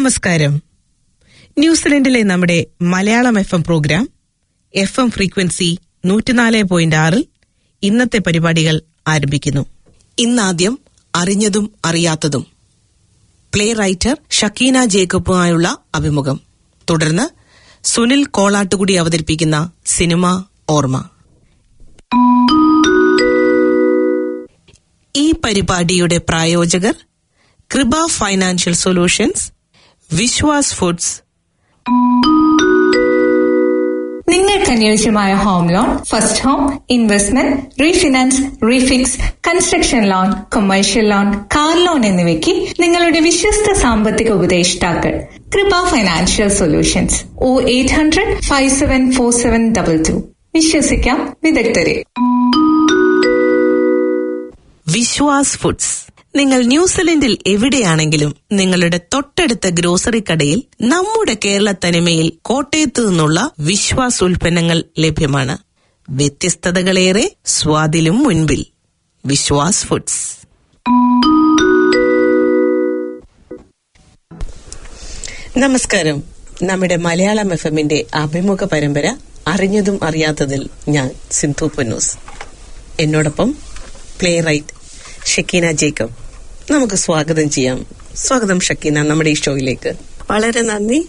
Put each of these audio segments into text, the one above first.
നമസ്കാരം. ന്യൂസിലൻഡിലെ നമ്മുടെ Malayalam FM program FM frequency 104.6 ഇന്നത്തെ പരിപാടികൾ ആരംഭിക്കുന്നു. ഇന്നാദ്യം അറിഞ്ഞതും അറിയാത്തതും, പ്ലേ റൈറ്റർ ഷക്കീന ജേക്കബുമായുള്ള അഭിമുഖം. തുടർന്ന് സുനിൽ കോളാട്ടുകുടി അവതരിപ്പിക്കുന്ന സിനിമ ഓർമ്മ. ഈ പരിപാടിയുടെ പ്രായോജകർ കൃപ ഫൈനാൻഷ്യൽ സൊല്യൂഷൻസ്, വിശ്വാസ് ഫുഡ്സ്. നിങ്ങൾക്ക് അനുയോജ്യമായ home loan, first home, investment, refinance, refix, construction loan, commercial loan, car loan എന്നിവയ്ക്ക് നിങ്ങളുടെ വിശ്വസ്ത സാമ്പത്തിക ഉപദേഷ്ടാക്കൾ കൃപ ഫൈനാൻഷ്യൽ സൊല്യൂഷൻസ്. 0800-574722. വിശ്വസിക്കാം വിദഗ്ധരെ. വിശ്വാസ് ഫുഡ്സ്. നിങ്ങൾ ന്യൂസിലൻഡിൽ എവിടെയാണെങ്കിലും നിങ്ങളുടെ തൊട്ടടുത്ത ഗ്രോസറി കടയിൽ നമ്മുടെ കേരള തനിമയിൽ കോട്ടയത്തു നിന്നുള്ള വിശ്വാസ് ഉൽപ്പന്നങ്ങൾ ലഭ്യമാണ്. വ്യത്യസ്തതകളേറെ, സ്വാദിലും മുൻപിൽ. വിശ്വാസ് ഫുഡ്സ്. നമസ്കാരം. നമ്മുടെ മലയാളം FMന്റെ അഭിമുഖ പരമ്പര അറിഞ്ഞതും അറിയാത്തതിൽ ഞാൻ സിന്ധു പൊന്നൂസ്. എന്നോടൊപ്പം പ്ലേ റൈറ്റ് ഷക്കീന ജേക്കബ്. നമുക്ക് സ്വാഗതം ചെയ്യാം. സ്വാഗതം ഷക്കീന നമ്മുടെ ഈ ഷോയിലേക്ക്. വളരെ നന്ദി.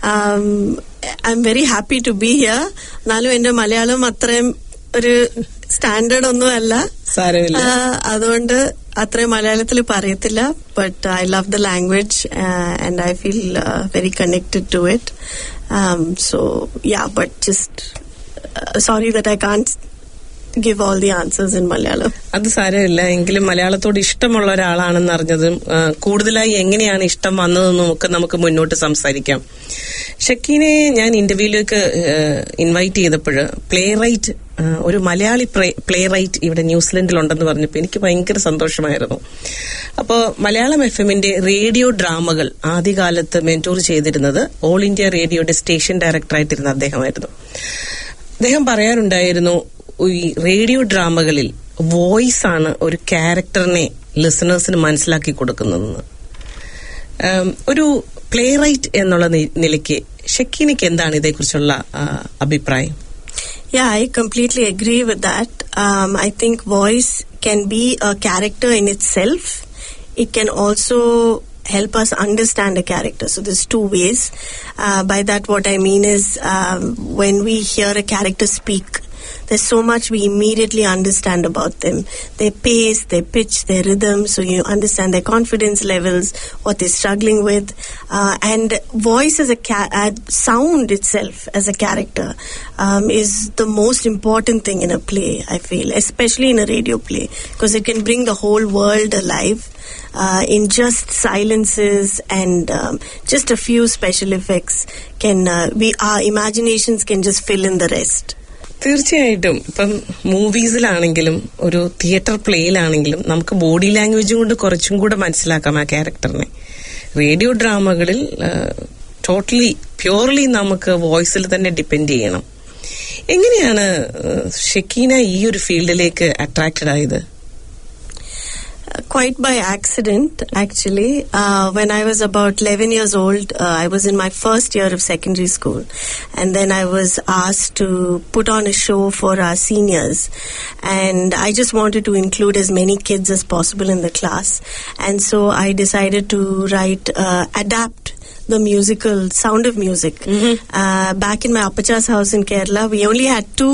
I'm very happy to be here. എന്നാലും എന്റെ മലയാളം അത്രയും ഒരു സ്റ്റാൻഡേർഡ് ഒന്നും അല്ല, അതുകൊണ്ട് അത്രയും മലയാളത്തിൽ പറയത്തില്ല. But I love the language and I feel very connected to it. So yeah, but just sorry that I can't give all the answers in Malayalam. അത് സാരമില്ല. എങ്കിലും മലയാളത്തോട് ഇഷ്ടമുള്ള ഒരാളാണെന്ന് അറിഞ്ഞതും കൂടുതലായി എങ്ങനെയാണ് ഇഷ്ടം വന്നതെന്നും ഒക്കെ നമുക്ക് മുന്നോട്ട് സംസാരിക്കാം. ഷക്കീനെ ഞാൻ ഇന്റർവ്യൂയിലേക്ക് ഇൻവൈറ്റ് ചെയ്തപ്പോൾ പ്ലേ റൈറ്റ്, ഒരു മലയാളി പ്ലേ റൈറ്റ് ഇവിടെ ന്യൂസിലൻഡിലുണ്ടെന്ന് പറഞ്ഞപ്പോൾ എനിക്ക് ഭയങ്കര സന്തോഷമായിരുന്നു. അപ്പോൾ മലയാളം FMന്റെ റേഡിയോ ഡ്രാമകൾ ആദ്യകാലത്ത് മെന്റോർ ചെയ്തിരുന്നത് ഓൾ ഇന്ത്യ റേഡിയോയുടെ സ്റ്റേഷൻ ഡയറക്ടറായിട്ടിരുന്ന അദ്ദേഹമായിരുന്നു. അദ്ദേഹം പറയാറുണ്ടായിരുന്നു, ഈ റേഡിയോ ഡ്രാമകളിൽ വോയിസ് ആണ് ഒരു ക്യാരക്ടറിനെ ലിസണേഴ്സിന് മനസ്സിലാക്കി കൊടുക്കുന്നതെന്ന്. ഒരു പ്ലേ റൈറ്റ് എന്നുള്ള നിലയ്ക്ക് ഷക്കീനയ്ക്ക് എന്താണ് ഇതേക്കുറിച്ചുള്ള അഭിപ്രായം? Yeah, I completely agree with that. I think voice can be a character in itself. It can also help us understand a character. So there's two ways. By that what I mean is when we hear a character speak, there's so much we immediately understand about them. Their pace, their pitch, their rhythm, so you understand their confidence levels, what they're struggling with. And voice as sound itself as a character is the most important thing in a play, I feel, especially in a radio play, because it can bring the whole world alive. In just silences and just a few special effects our imaginations can just fill in the rest. തീർച്ചയായിട്ടും. ഇപ്പം മൂവീസിലാണെങ്കിലും ഒരു theatre പ്ലേയിലാണെങ്കിലും നമുക്ക് body language കൊണ്ട് കുറച്ചും കൂടെ മനസ്സിലാക്കാം ആ ക്യാരക്ടറിനെ. റേഡിയോ ഡ്രാമകളിൽ ടോട്ടലി പ്യൂർലി നമുക്ക് വോയിസിൽ തന്നെ ഡിപ്പെൻഡ് ചെയ്യണം. എങ്ങനെയാണ് ഷക്കീന ഈ ഒരു ഫീൽഡിലേക്ക് അട്രാക്റ്റഡ് ആയത്? Quite by accident, actually. When I was about 11 years old, I was in my first year of secondary school, and then I was asked to put on a show for our seniors, and I just wanted to include as many kids as possible in the class, and so I decided to adapt the musical Sound of Music. Back in my Appacha's house in Kerala, we only had 2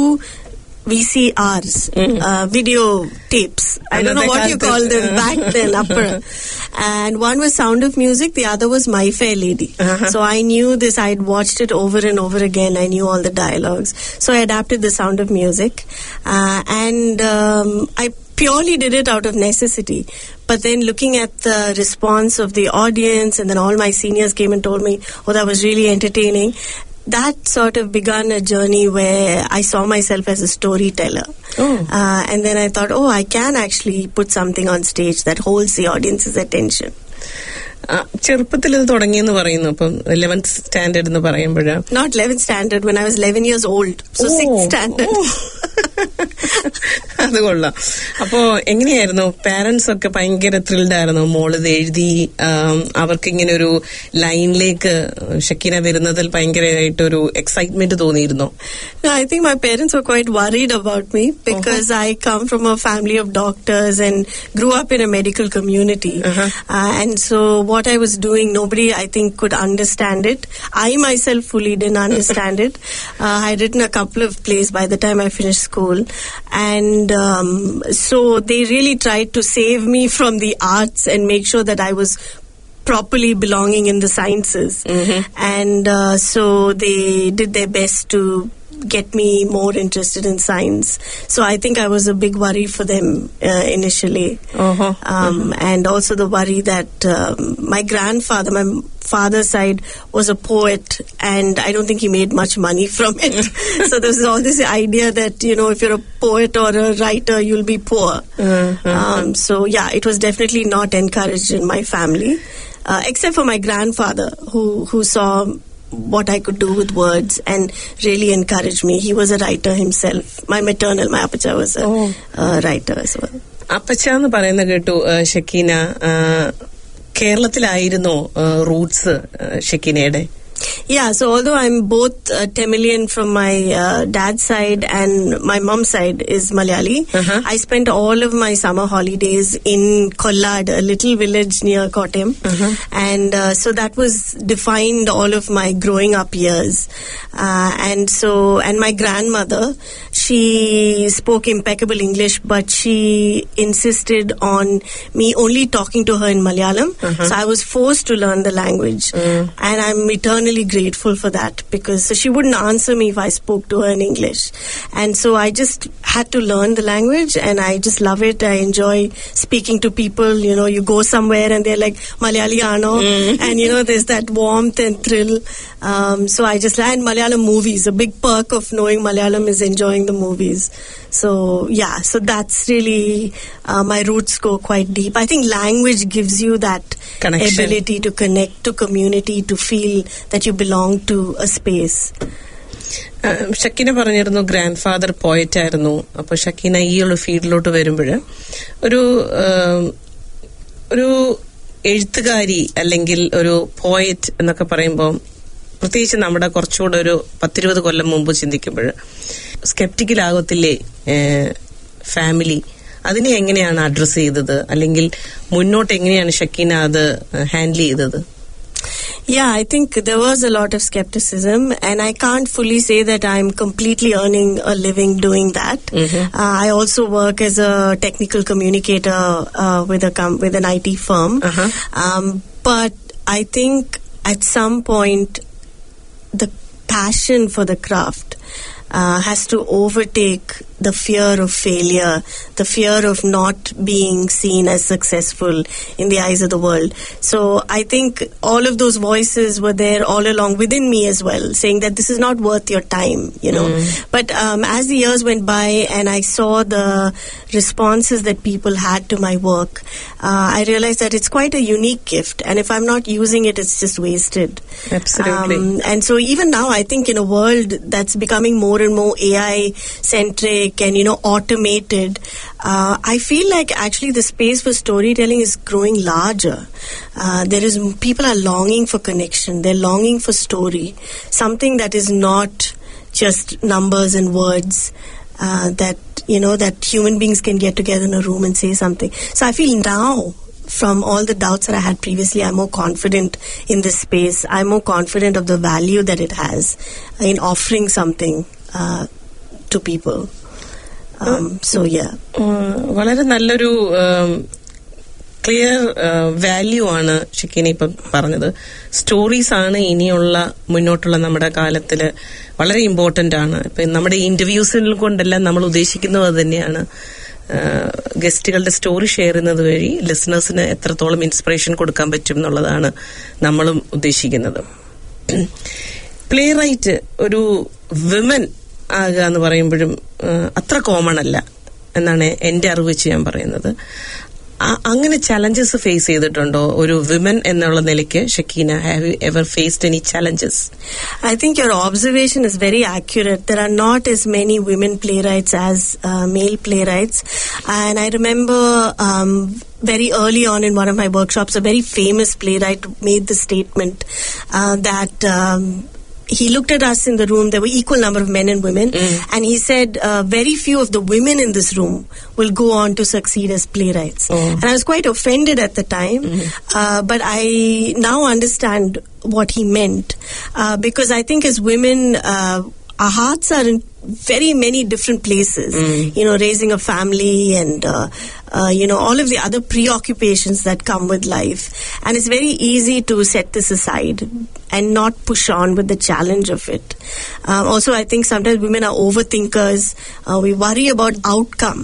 VCRs, video tapes. I don't know what you call them back then, and one was Sound of Music, the other was My Fair Lady. So I knew this, I'd watched it over and over again, I knew all the dialogues. So I adapted the Sound of Music, and I purely did it out of necessity. But then looking at the response of the audience, and then all my seniors came and told me, oh, that was really entertaining. That sort of began a journey where I saw myself as a storyteller. And then I thought, I can actually put something on stage that holds the audience's attention. ചെറുപ്പത്തിൽ ഇത് തുടങ്ങിയെന്ന് പറയുന്നു. അപ്പം 11th standard എന്ന് പറയുമ്പോഴാണ്? Not 11th standard, when I was 11 years old. So 6th standard. അത് കൊള്ളാം. അപ്പോ എങ്ങനെയായിരുന്നു? പാരന്റ്സ് ഒക്കെ ഭയങ്കര ത്രിൽഡ് ആയിരുന്നു മോളിത് എഴുതി അവർക്ക് ഇങ്ങനെ ഒരു ലൈനിലേക്ക് ഷക്കീന വരുന്നതിൽ ഭയങ്കരമായിട്ടൊരു എക്സൈറ്റ്മെന്റ് തോന്നിയിരുന്നോ? I think my parents were quite worried about me because I come from a family of doctors and grew up in a medical community. And so what I was doing, nobody I think could understand it. I myself fully didn't understand it. I had written a couple of plays by the time I finished school, and so they really tried to save me from the arts and make sure that I was properly belonging in the sciences. And so they did their best to get me more interested in science. So I think I was a big worry for them initially. And also the worry that my grandfather, my father's side, was a poet, and I don't think he made much money from it. So there's all this idea that, you know, if you're a poet or a writer, you'll be poor. So yeah, it was definitely not encouraged in my family, except for my grandfather, who saw what I could do with words and really encouraged me. He was a writer himself. My appacha was a writer as well. അപ്പച്ച എന്ന് പറയുന്ന കേട്ടു ഷക്കീന. കേരളത്തിലായിരുന്നോ roots ഷക്കീനയുടെ? Yeah, so although I'm both Tamilian from my dad's side and my mom's side is Malayali, I spent all of my summer holidays in Kollad, a little village near Kottayam, and so that was defined all of my growing up years. And my grandmother, she spoke impeccable English, but she insisted on me only talking to her in Malayalam, so I was forced to learn the language, and I'm eternally grateful for that, because she wouldn't answer me if I spoke to her in English, and so I just had to learn the language, and I just love it. I enjoy speaking to people. You know, you go somewhere and they're like, Malayali ano, and you know, there's that warmth and thrill. So I just like Malayalam movies. A big perk of knowing Malayalam is enjoying the movies. So yeah, so that's really my roots go quite deep. I think language gives you that connection, ability to connect to community, to feel that you belong to a space. Shakeena പറഞ്ഞിരുന്നു grandfather poet ആയിരുന്നു. അപ്പൊ Shekinah ഈ ഉള്ള ഫീൽഡിലോട്ട് വരുമ്പോൾ ഒരു എഴുത്തുകാരി അല്ലെങ്കിൽ ഒരു പോയറ്റ് എന്നൊക്കെ പറയുമ്പോൾ, പ്രത്യേകിച്ച് നമ്മുടെ കുറച്ചുകൂടെ ഒരു 10-20 കൊല്ലം മുമ്പ് ചിന്തിക്കുമ്പോൾ സ്കെപ്റ്റിക്കലാകത്തില്ലേ ഫാമിലി? അതിനെ എങ്ങനെയാണ് അഡ്രസ് ചെയ്തത്, അല്ലെങ്കിൽ മുന്നോട്ട് എങ്ങനെയാണ് ഷക്കീന അത് ഹാൻഡിൽ ചെയ്തത്? Yeah, I think there was a lot of skepticism, and I can't fully say that I'm completely earning a living doing that. I also work as a technical communicator with an IT firm. But I think at some point the passion for the craft has to overtake the fear of failure, the fear of not being seen as successful in the eyes of the world. So I think all of those voices were there all along within me as well, saying that this is not worth your time, you know. But as the years went by and I saw the responses that people had to my work, I realized that it's quite a unique gift, and if I'm not using it, it's just wasted. Absolutely. And so even now, I think in a world that's becoming more and more AI centric and, you know, automated, I feel like actually the space for storytelling is growing larger. People are longing for connection. They're longing for story, something that is not just numbers and words, that, you know, that human beings can get together in a room and say something. So I feel now, from all the doubts that I had previously, I'm more confident in this space. I'm more confident of the value that it has in offering something to people. So yeah. വളരെ നല്ലൊരു clear value ആണ് Shekinah ഇപ്പം പറഞ്ഞത്. Stories ആണ് ഇനിയുള്ള മുന്നോട്ടുള്ള നമ്മുടെ കാലത്തില് വളരെ ഇമ്പോർട്ടന്റ് ആണ്. ഇപ്പൊ നമ്മുടെ ഇന്റർവ്യൂസിൽ കൊണ്ടെല്ലാം നമ്മൾ ഉദ്ദേശിക്കുന്നത് അത് തന്നെയാണ്. ഗസ്റ്റുകളുടെ സ്റ്റോറി ഷെയർ ചെയ്യുന്നത് വഴി ലിസണേഴ്സിന് എത്രത്തോളം ഇൻസ്പിറേഷൻ കൊടുക്കാൻ പറ്റും എന്നുള്ളതാണ് നമ്മളും ഉദ്ദേശിക്കുന്നത്. പ്ലേ റൈറ്റ് ഒരു വിമൻ ആകുക എന്ന് പറയുമ്പോഴും അത്ര കോമൺ അല്ല എന്നാണ് എന്റെ അറിവ് വെച്ച് ഞാൻ പറയുന്നത്. അങ്ങനെ ചലഞ്ചസ് ഫേസ് ചെയ്തിട്ടുണ്ടോ ഒരു വിമൻ എന്നുള്ള നിലയ്ക്ക്? Shakeena, have you ever faced any challenges? I think your observation is very accurate. There are not as many women playwrights as male playwrights. And I remember very early on in one of my workshops, a very famous playwright made the statement that he looked at us in the room. There were equal number of men and women, and he said very few of the women in this room will go on to succeed as playwrights. And I was quite offended at the time, but I now understand what he meant, because I think as women, our hearts are in very many different places, raising a family and all of the other preoccupations that come with life, and it's very easy to set this aside and not push on with the challenge of it. Also, I think sometimes women are overthinkers. We worry about outcome,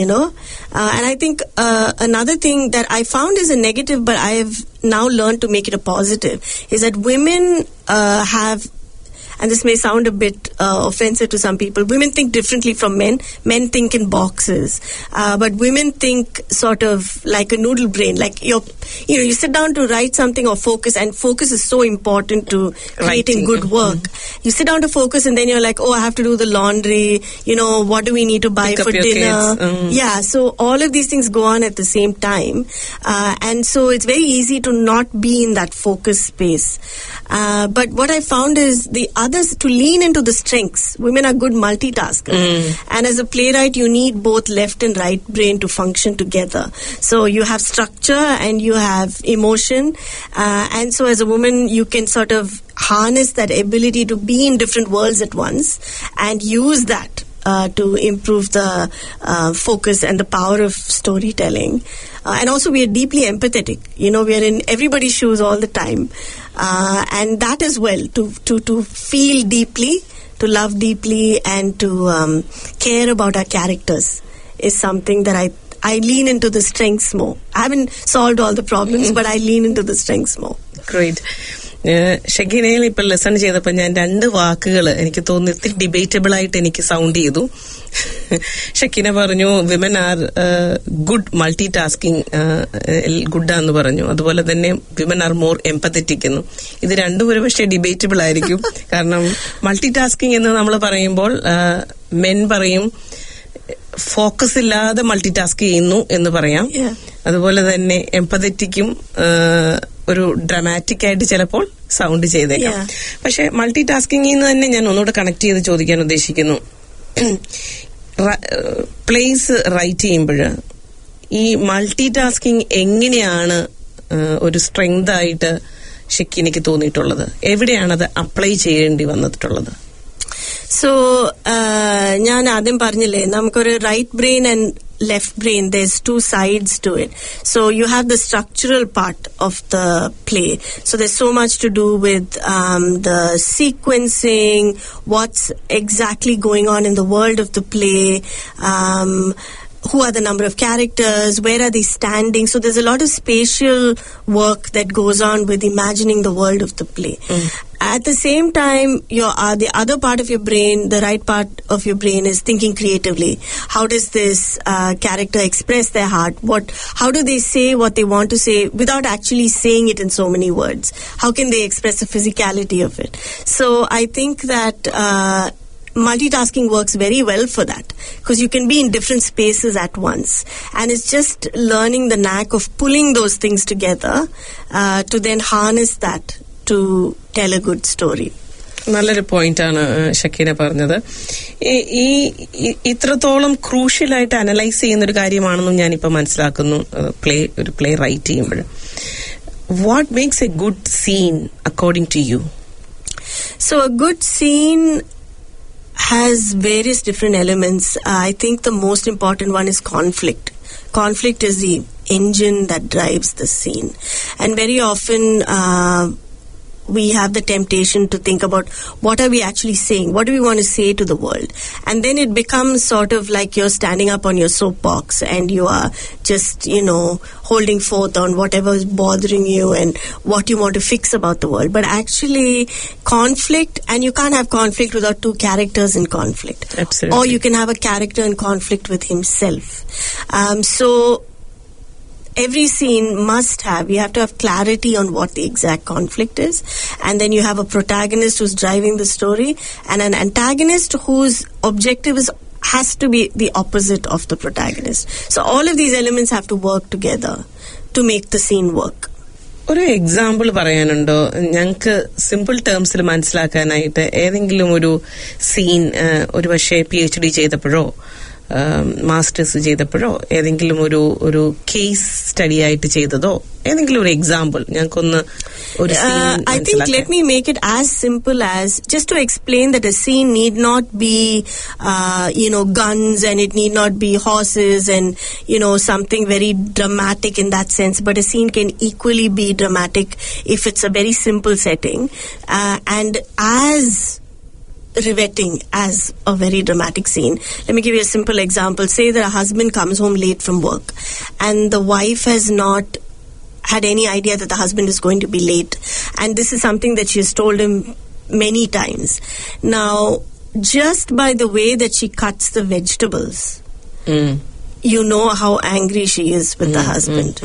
and I think another thing that I found is a negative, but I have now learned to make it a positive, is that women have, and this may sound a bit offensive to some people, women think differently from men. Men think in boxes, but women think sort of like a noodle brain. Like you sit down to write something or focus, and focus is so important to creating good work. You sit down to focus, and then you're like, oh, I have to do the laundry. What do we need to buy for dinner? Yeah, so all of these things go on at the same time, and so it's very easy to not be in that focus space. But what I found is the others to lean into the strengths. Women are good multitaskers, and as a playwright you need both left and right brain to function together. So you have structure and you have emotion, and so as a woman you can sort of harness that ability to be in different worlds at once and use that to improve the focus and the power of storytelling. And also we are deeply empathetic. We are in everybody's shoes all the time. And that as well, to feel deeply, to love deeply, and to care about our characters is something that I lean into the strengths more. I haven't solved all the problems, but I lean into the strengths more. Great. ഷക്കീനയിൽ ഇപ്പൊ lesson ചെയ്തപ്പോ ഞാൻ 2 വാക്കുകൾ എനിക്ക് തോന്നി ഇത്തിരി debatable ആയിട്ട് എനിക്ക് സൗണ്ട് ചെയ്തു. ഷക്കീന പറഞ്ഞു women are good multitasking, ഗുഡാന്ന് പറഞ്ഞു. അതുപോലെ തന്നെ വിമൻ ആർ മോർ എംപത്തറ്റിക് എന്നു. ഇത് രണ്ടും ഒരു പക്ഷേ ഡിബേറ്റബിൾ ആയിരിക്കും. കാരണം മൾട്ടി ടാസ്കിങ് എന്ന് നമ്മൾ പറയുമ്പോൾ മെൻ പറയും ഫോക്കസ് ഇല്ലാതെ മൾട്ടി ടാസ്ക് ചെയ്യുന്നു എന്ന് പറയാം. അതുപോലെ തന്നെ എംപത്തറ്റിക്കും ഒരു ഡ്രാമാറ്റിക് ആയിട്ട് ചിലപ്പോൾ സൗണ്ട് ചെയ്തേക്കാം. പക്ഷെ മൾട്ടി ടാസ്കിങ്ങിൽ നിന്ന് തന്നെ ഞാൻ ഒന്നുകൂടെ കണക്ട് ചെയ്ത് ചോദിക്കാൻ ഉദ്ദേശിക്കുന്നു. പ്ലേസ് റൈറ്റ് ചെയ്യുമ്പോൾ ഈ മൾട്ടി ടാസ്കിങ് എങ്ങനെയാണ് ഒരു സ്ട്രെങ്ത് ആയിട്ട് ഷക്കീനയ്ക്ക് തോന്നിയിട്ടുള്ളത്? എവിടെയാണത് അപ്ലൈ ചെയ്യേണ്ടി വന്നിട്ടുള്ളത്? So, ഞാൻ ആദ്യം പറഞ്ഞില്ലേ, നമുക്കൊരു right brain and left brain, there's 2 sides to it. So you have the structural part of the play. So there's so much to do with the sequencing, what's exactly going on in the world of the play, who are the number of characters, where are they standing. So there's a lot of spatial work that goes on with imagining the world of the play. At the same time, the other part of your brain, the right part of your brain, is thinking creatively. How does this character express their heart? How do they say what they want to say without actually saying it in so many words? How can they express the physicality of it? So I think that multitasking works very well for that, because you can be in different spaces at once, and it's just learning the knack of pulling those things together to then harness that to tell a good story. നല്ലൊരു പോയിന്റാണ് Shekinah പറഞ്ഞത്. ഈ ഇത്രത്തോളം ക്രൂഷ്യലായിട്ട് analyse ചെയ്യുന്ന ഒരു കാര്യമാണെന്നും ഞാനിപ്പോ മനസ്സിലാക്കുന്നു ഒരു പ്ലേ റൈറ്റ് ചെയ്യുമ്പോൾ. What makes a good scene according to you? So a good scene has various different elements. I think the most important one is conflict. Conflict is the engine that drives the scene, and very often we have the temptation to think about what are we actually saying, what do we want to say to the world, and then it becomes sort of like you're standing up on your soapbox and you are just holding forth on whatever is bothering you and what you want to fix about the world. But actually conflict, and you can't have conflict without 2 characters in conflict. Absolutely. Or you can have a character in conflict with himself. So every scene must have, you have to have clarity on what the exact conflict is, and then you have a protagonist who's driving the story and an antagonist whose objective has to be the opposite of the protagonist. So all of these elements have to work together to make the scene work. ഒരു example പറയാനുണ്ടോ? ഞങ്ങൾക്ക് simple ടേംസിൽ മനസ്സിലാക്കാനായിട്ട് ഏതെങ്കിലും ഒരു scene ഒരു പക്ഷേ PhD ചെയ്തപ്പോഴോ masters ചെയ്തപ്പോഴോ ഏതെങ്കിലും ഒരു കേസ് സ്റ്റഡി ആയിട്ട് ചെയ്തതോ ഏതെങ്കിലും ഒരു എക്സാമ്പിൾ ഞങ്ങൾക്കൊന്ന് ഒരു I think let me make it as simple as just to explain that a scene need not be guns, and it need not be horses and something very dramatic in that sense, but a scene can equally be dramatic if it's a very simple setting and as riveting as a very dramatic scene. Let me give you a simple example. Say that a husband comes home late from work and the wife has not had any idea that the husband is going to be late, and this is something that she has told him many times. Now, just by the way that she cuts the vegetables, you know how angry she is with the husband.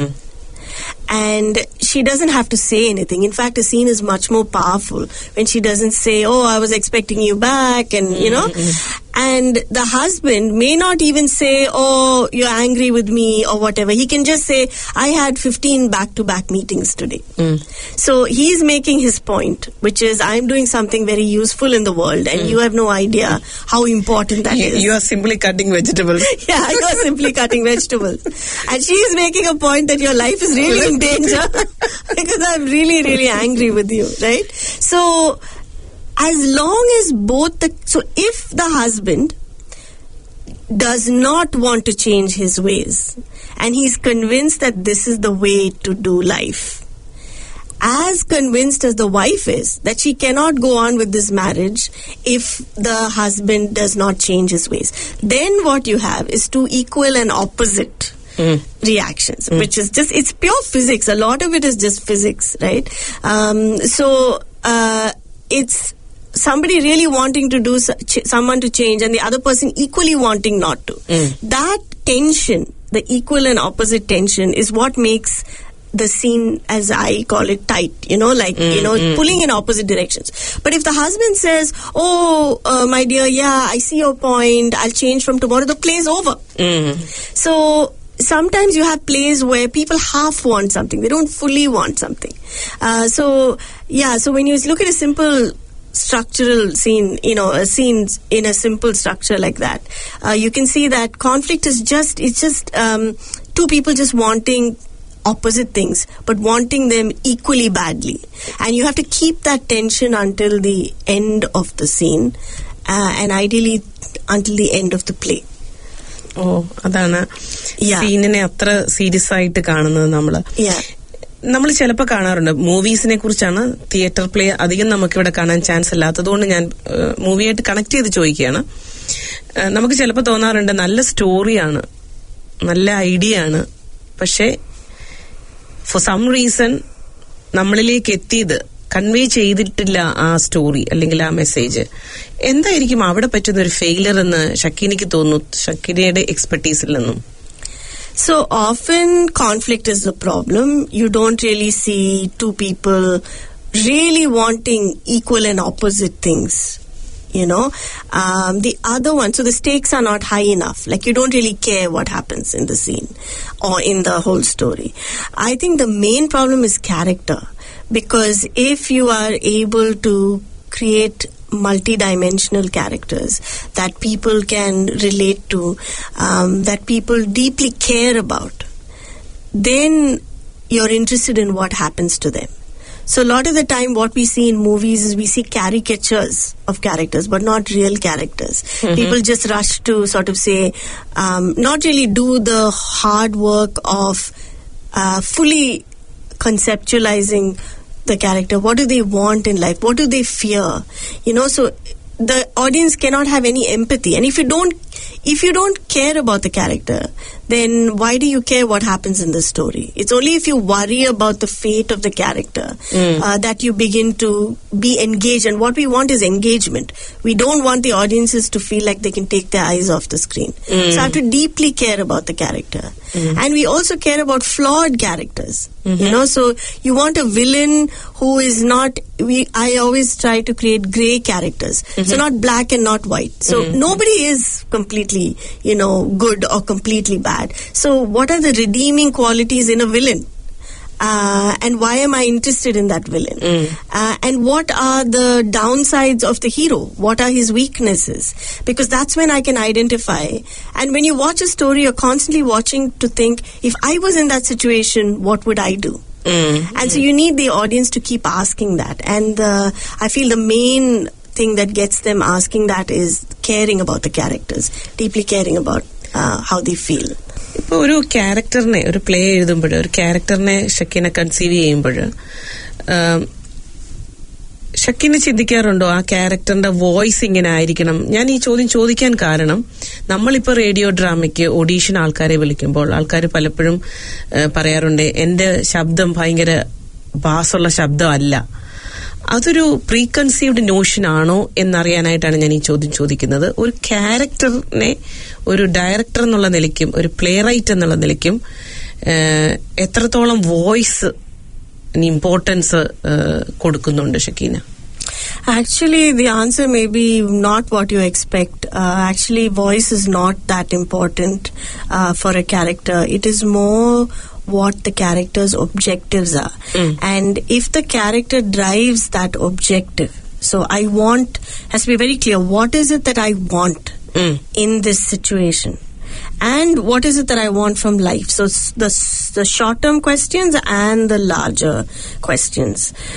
And she doesn't have to say anything. In fact, a scene is much more powerful when she doesn't say, "Oh, I was expecting you back," and and the husband may not even say, "Oh, you're angry with me," or whatever. He can just say, "I had 15 back-to-back meetings today." So he's making his point, which is, I'm doing something very useful in the world, and you have no idea how important that is. You are simply cutting vegetables. Yeah, you are simply cutting vegetables. And she is making a point that your life is really in danger because I'm really, really angry with you, right? So, as long as if the husband does not want to change his ways and he's convinced that this is the way to do life, as convinced as the wife is that she cannot go on with this marriage if the husband does not change his ways, then what you have is two equal and opposite reactions, which is just, it's pure physics. A lot of it is just physics, right? It's somebody really wanting to do someone to change and the other person equally wanting not to. That tension, the equal and opposite tension, is what makes the scene, as I call it, tight, pulling in opposite directions. But if the husband says, "Oh, my dear, yeah, I see your point, I'll change from tomorrow," the play is over. So sometimes you have plays where people half want something, they don't fully want something. So when you look at a simple structural scene, a scene in a simple structure like that, you can see that conflict is just two people just wanting opposite things, but wanting them equally badly. And you have to keep that tension until the end of the scene, and ideally until the end of the play. അതാണ് സീനിനെ അത്ര serious ആയിട്ട് കാണുന്നത്. നമ്മൾ ചിലപ്പോൾ കാണാറുണ്ട്, മൂവീസിനെ കുറിച്ചാണ്, theatre play അധികം നമുക്കിവിടെ കാണാൻ ചാൻസ് ഇല്ലാത്തതുകൊണ്ട് ഞാൻ മൂവിയായിട്ട് കണക്ട് ചെയ്ത് ചോദിക്കുകയാണ്. നമുക്ക് ചിലപ്പോൾ തോന്നാറുണ്ട് നല്ല സ്റ്റോറിയാണ്, നല്ല ഐഡിയ ആണ്, പക്ഷെ ഫോർ സം റീസൺ നമ്മളിലേക്ക് എത്തിയത് കൺവേ ചെയ്തിട്ടില്ല ആ സ്റ്റോറി അല്ലെങ്കിൽ ആ മെസ്സേജ്. എന്തായിരിക്കും അവിടെ പറ്റുന്ന ഒരു ഫെയിലർ എന്ന് ഷക്കീനയ്ക്ക് തോന്നുന്നു, ഷക്കീനയുടെ എക്സ്പെർട്ടീസിൽ നിന്നും? So often conflict is the problem. You don't really see two people really wanting equal and opposite things. The other one, so the stakes are not high enough. Like, you don't really care what happens in the scene or in the whole story. I think the main problem is character. Because if you are able to create multi-dimensional characters that people can relate to, that people deeply care about, then you're interested in what happens to them. So a lot of the time what we see in movies is we see caricatures of characters, but not real characters. People just rush to sort of say, not really do the hard work of fully conceptualizing the character. What do they want in life? What do they fear? So the audience cannot have any empathy. And if you don't if you don't care about the character, then why do you care what happens in the story? It's only if you worry about the fate of the character that you begin to be engaged. And what we want is engagement. We don't want the audiences to feel like they can take their eyes off the screen. So I have to deeply care about the character. And we also care about flawed characters. So you want a villain who is not, I always try to create grey characters. So not black and not white. So nobody is completely, good or completely bad. So what are the redeeming qualities in a villain? And why am I interested in that villain? And what are the downsides of the hero? What are his weaknesses? Because that's when I can identify. And when you watch a story, you're constantly watching to think, if I was in that situation, what would I do? And so you need the audience to keep asking that. And I feel the main thing that gets them asking that is caring about the characters, deeply caring about how they feel. ഇപ്പൊ ഒരു ക്യാരക്ടറിനെ, ഒരു play എഴുതുമ്പോൾ, ഒരു ക്യാരക്ടറിനെ Shakeena conceive ചെയ്യുമ്പോൾ ഷക്കീന ചിന്തിക്കാറുണ്ടോ ആ ക്യാരക്ടറിന്റെ വോയിസ് ഇങ്ങനെ ആയിരിക്കണം? ഞാൻ ഈ ചോദ്യം ചോദിക്കാൻ കാരണം, നമ്മളിപ്പോ റേഡിയോ ഡ്രാമയ്ക്ക് ഓഡീഷൻ ആൾക്കാരെ വിളിക്കുമ്പോൾ ആൾക്കാർ പലപ്പോഴും പറയാറുണ്ട്, എന്റെ ശബ്ദം ഭയങ്കര ബാസുള്ള ശബ്ദമല്ല. അതൊരു പ്രീകൺസീവ്ഡ് നോഷൻ ആണോ എന്നറിയാനായിട്ടാണ് ഞാൻ ഈ ചോദ്യം ചോദിക്കുന്നത്. ഒരു ക്യാരക്ടറിനെ ഒരു ഡയറക്ടർ എന്നുള്ള നിലയ്ക്കും ഒരു പ്ലേ റൈറ്റ് എന്നുള്ള നിലയ്ക്കും എത്രത്തോളം വോയിസ് ഇമ്പോർട്ടൻസ് കൊടുക്കുന്നുണ്ട് Shakeena? Actually, the answer may be not what you expect. Actually, voice is not that important for a character. It is more what the character's objectives are. And if the character drives that objective, so I want, has to be very clear, what is it that I want in this situation? And what is it that I want from life? So the short-term questions and the larger questions.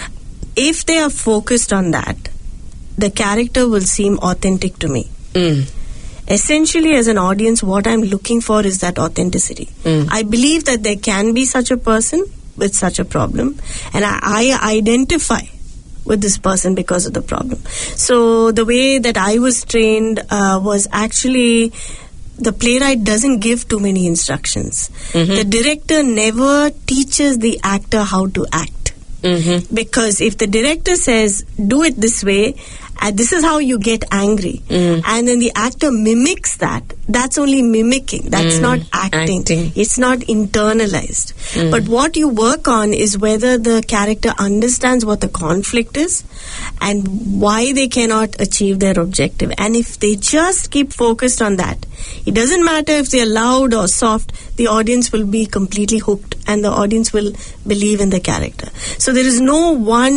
If they are focused on that, the character will seem authentic to me. Essentially, as an audience, what I'm looking for is that authenticity. I believe that there can be such a person with such a problem, and I identify with this person because of the problem. So the way that I was trained was actually, the playwright doesn't give too many instructions. The director never teaches the actor how to act. Because if the director says, do it this way, this is how you get angry, and then the actor mimics that, that's only mimicking. That's not acting. It's not internalized. But what you work on is whether the character understands what the conflict is and why they cannot achieve their objective. And if they just keep focused on that, it doesn't matter if they're loud or soft, the audience will be completely hooked and the audience will believe in the character. So there is no one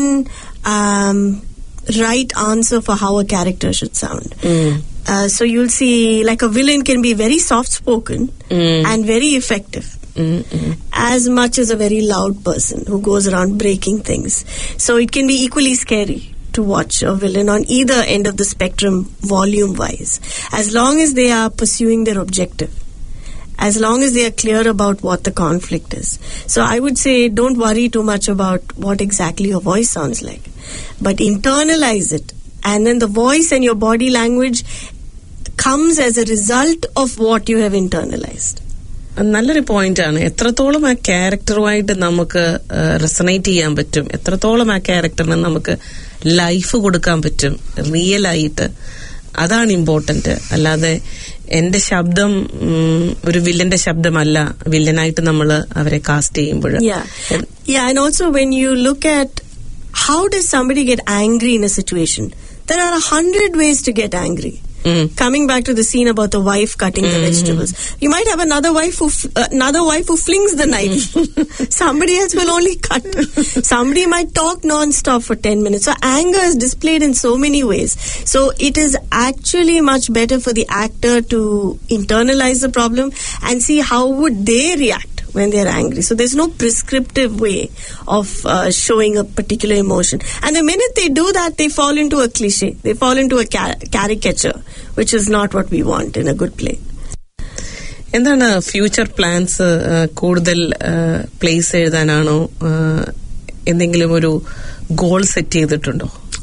right answer for how a character should sound. So you'll see, like, a villain can be very soft-spoken and very effective, as much as a very loud person who goes around breaking things. So it can be equally scary to watch a villain on either end of the spectrum, volume-wise, as long as they are pursuing their objective, as long as they are clear about what the conflict is. So I would say, don't worry too much about what exactly your voice sounds like, but internalize it. And then the voice and your body language comes as a result of what you have internalized. നല്ലൊരു point ആണ്. എത്രത്തോളം ആ ക്യാരക്ടറുമായിട്ട് നമുക്ക് resonate ചെയ്യാൻ പറ്റും, എത്രത്തോളം ആ ക്യാരക്ടറിന് നമുക്ക് ലൈഫ് കൊടുക്കാൻ പറ്റും റിയൽ ആയിട്ട്, അതാണ് ഇമ്പോർട്ടന്റ്. അല്ലാതെ എന്റെ ശബ്ദം ഒരു വില്ലന്റെ ശബ്ദമല്ല വില്ലനായിട്ട് നമ്മൾ അവരെ കാസ്റ്റ് ചെയ്യുമ്പോൾ. And also when you look at how does somebody get angry in a situation, there are 100 ways to get angry. Coming back to the scene about the wife cutting the vegetables, you might have another wife who flings the knife. Somebody else will only cut. Somebody might talk non-stop for 10 minutes. So anger is displayed in so many ways. So it is actually much better for the actor to internalize the problem and see how would they react when they are angry. So there's no prescriptive way of showing a particular emotion. And the minute they do that, they fall into a cliche. They fall into a caricature, which is not what we want in a good play. എന്താണ് future plans? കൂടുതൽ plays എഴുതാനാണോ? എന്തെങ്കിലും ഒരു goal set ചെയ്തിട്ടുണ്ടോ?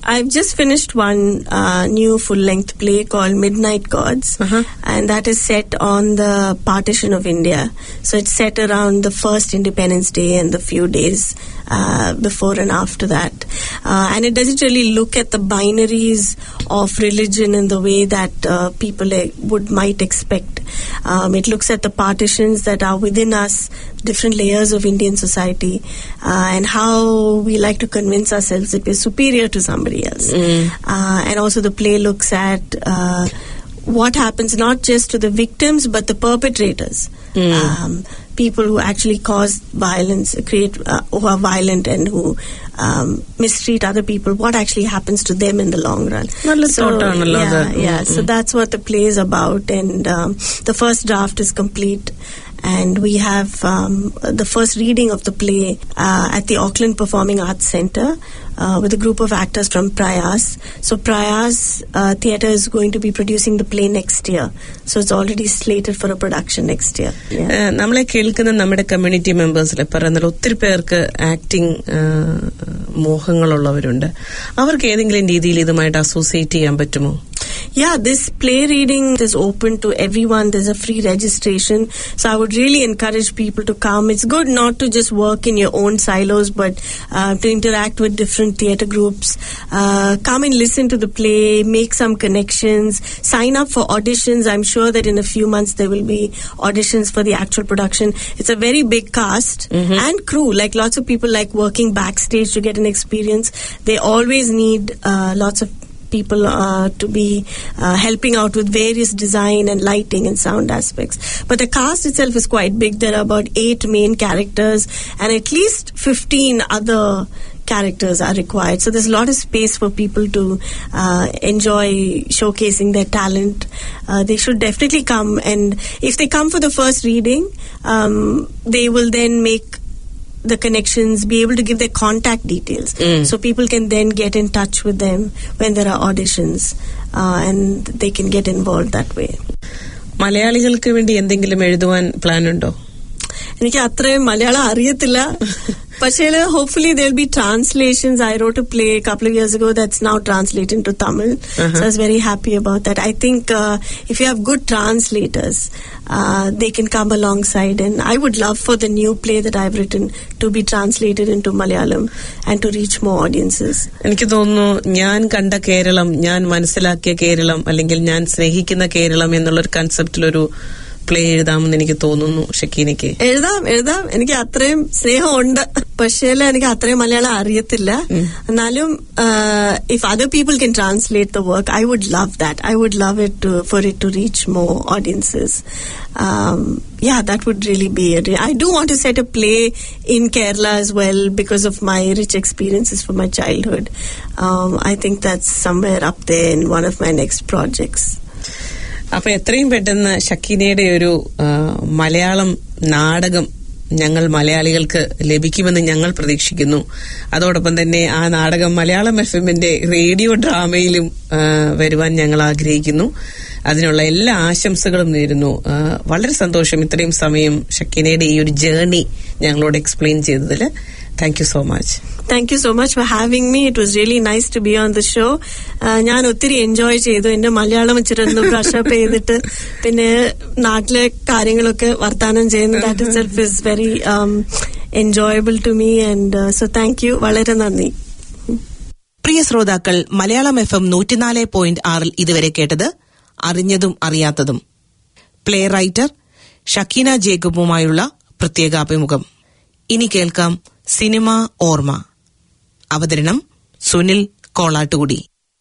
I've just finished one new full-length play called Midnight Gods, and that is set on the partition of India. So it's set around the first Independence Day and the few days before and after that. And it doesn't really look at the binaries of religion in the way that people might expect. It looks at the partitions that are within us, different layers of Indian society, and how we like to convince ourselves that we're superior to somebody else. And also the play looks at what happens not just to the victims but the perpetrators. People who actually cause violence, who are violent and who mistreat other people, what actually happens to them in the long run. So that's what the play is about, and the first draft is complete. And we have the first reading of the play at the Auckland Performing Arts Centre with a group of actors from Prayas. So Prayas Theatre is going to be producing the play next year. So it's already slated for a production next year. നമ്മളെ കേൾക്കുന്ന നമ്മുടെ community മെമ്പേഴ്സിൽ പറയുന്നത് ഒത്തിരി പേർക്ക് acting മോഹങ്ങളുള്ളവരുണ്ട്. അവർക്ക് ഏതെങ്കിലും രീതിയിൽ ഇതുമായിട്ട് അസോസിയേറ്റ് ചെയ്യാൻ പറ്റുമോ? Yeah, this play reading is open to everyone. There's a free registration. So I would really encourage people to come. It's good not to just work in your own silos, but to interact with different theatre groups. Come and listen to the play, make some connections, sign up for auditions. I'm sure that in a few months there will be auditions for the actual production. It's a very big cast and crew. Like lots of people like working backstage to get an experience. They always need lots of people to be helping out with various design and lighting and sound aspects. But the cast itself is quite big. There are about 8 main characters and at least 15 other characters are required. So there's a lot of space for people to enjoy showcasing their talent. They should definitely come, and if they come for the first reading, they will then make the connections, be able to give their contact details, so people can then get in touch with them when there are auditions, and they can get involved that way. മലയാളികൾക്ക് വേണ്ടി എന്തെങ്കിലും എഴുതുവാൻ plan ഉണ്ടോ? എനിക്ക് അത്രയും മലയാളം അറിയത്തില്ല. പക്ഷേ hopefully there'll be translations. I wrote a play a couple of years ago that's now translated into Tamil. So I was very happy about that. I think if you have good translators, they can come alongside, and I would love for the new play that I've written to be translated into Malayalam and to reach more audiences. എനിക്ക് തോന്നുന്നു ഞാൻ കണ്ട കേരളം, ഞാൻ മനസ്സിലാക്കിയ കേരളം, അല്ലെങ്കിൽ ഞാൻ സ്നേഹിക്കുന്ന കേരളം എന്നുള്ളൊരു കൺസെപ്റ്റിലൊരു പ്ലേ എഴുതാമെന്ന് എനിക്ക് തോന്നുന്നു. ഷക്കീനയ്ക്ക് എഴുതാം. എനിക്ക് അത്രയും സ്നേഹമുണ്ട്. പക്ഷേ എനിക്ക് അത്രയും മലയാളം അറിയത്തില്ല. എന്നാലും if other people can translate the work, I would love that. I would love it for it to reach more audiences. That would really be it. I do want to set a play in Kerala as well because of my rich experiences from my childhood. I think that's somewhere up there in one of my next projects. അപ്പൊ എത്രയും പെട്ടെന്ന് ഷക്കീനയുടെ ഒരു മലയാളം നാടകം ഞങ്ങൾ മലയാളികൾക്ക് ലഭിക്കുമെന്ന് ഞങ്ങൾ പ്രതീക്ഷിക്കുന്നു. അതോടൊപ്പം തന്നെ ആ നാടകം മലയാളം FM-ന്റെ റേഡിയോ ഡ്രാമയിലും വരുവാൻ ഞങ്ങൾ ആഗ്രഹിക്കുന്നു. അതിനുള്ള എല്ലാ ആശംസകളും നേരുന്നു. വളരെ സന്തോഷം ഇത്രയും സമയം ഷക്കീനയുടെ ഈ ഒരു ജേർണി ഞങ്ങളോട് എക്സ്പ്ലെയിൻ ചെയ്തതിൽ. Thank you so much. Thank you so much for having me. It was really nice to be on the show. ഞാൻ ഒത്തിരി എൻജോയ് ചെയ്തു. എന്റെ മലയാളം വെച്ചിട്ടൊന്ന് ബ്രഷ് അപ്പ് ചെയ്തിട്ട് പിന്നെ നാട്ടിലെ കാര്യങ്ങളൊക്കെ വർത്താനം ചെയ്യുന്നു. That itself is very enjoyable to me, and so thank you. വളരെ നന്ദി. പ്രിയ ശ്രോതാക്കൾ, മലയാളം FM 104.6 ഇതുവരെ കേട്ടത് അറിഞ്ഞതും അറിയാത്തതും. പ്ലേ റൈറ്റർ ഷക്കീന ജേക്കബുമായുള്ള പ്രത്യേക അഭിമുഖം. ഇനി കേൾക്കാം സിനിമ ഓർമ്മ. അവതരണം സുനിൽ കോളാട്ടുകുടി.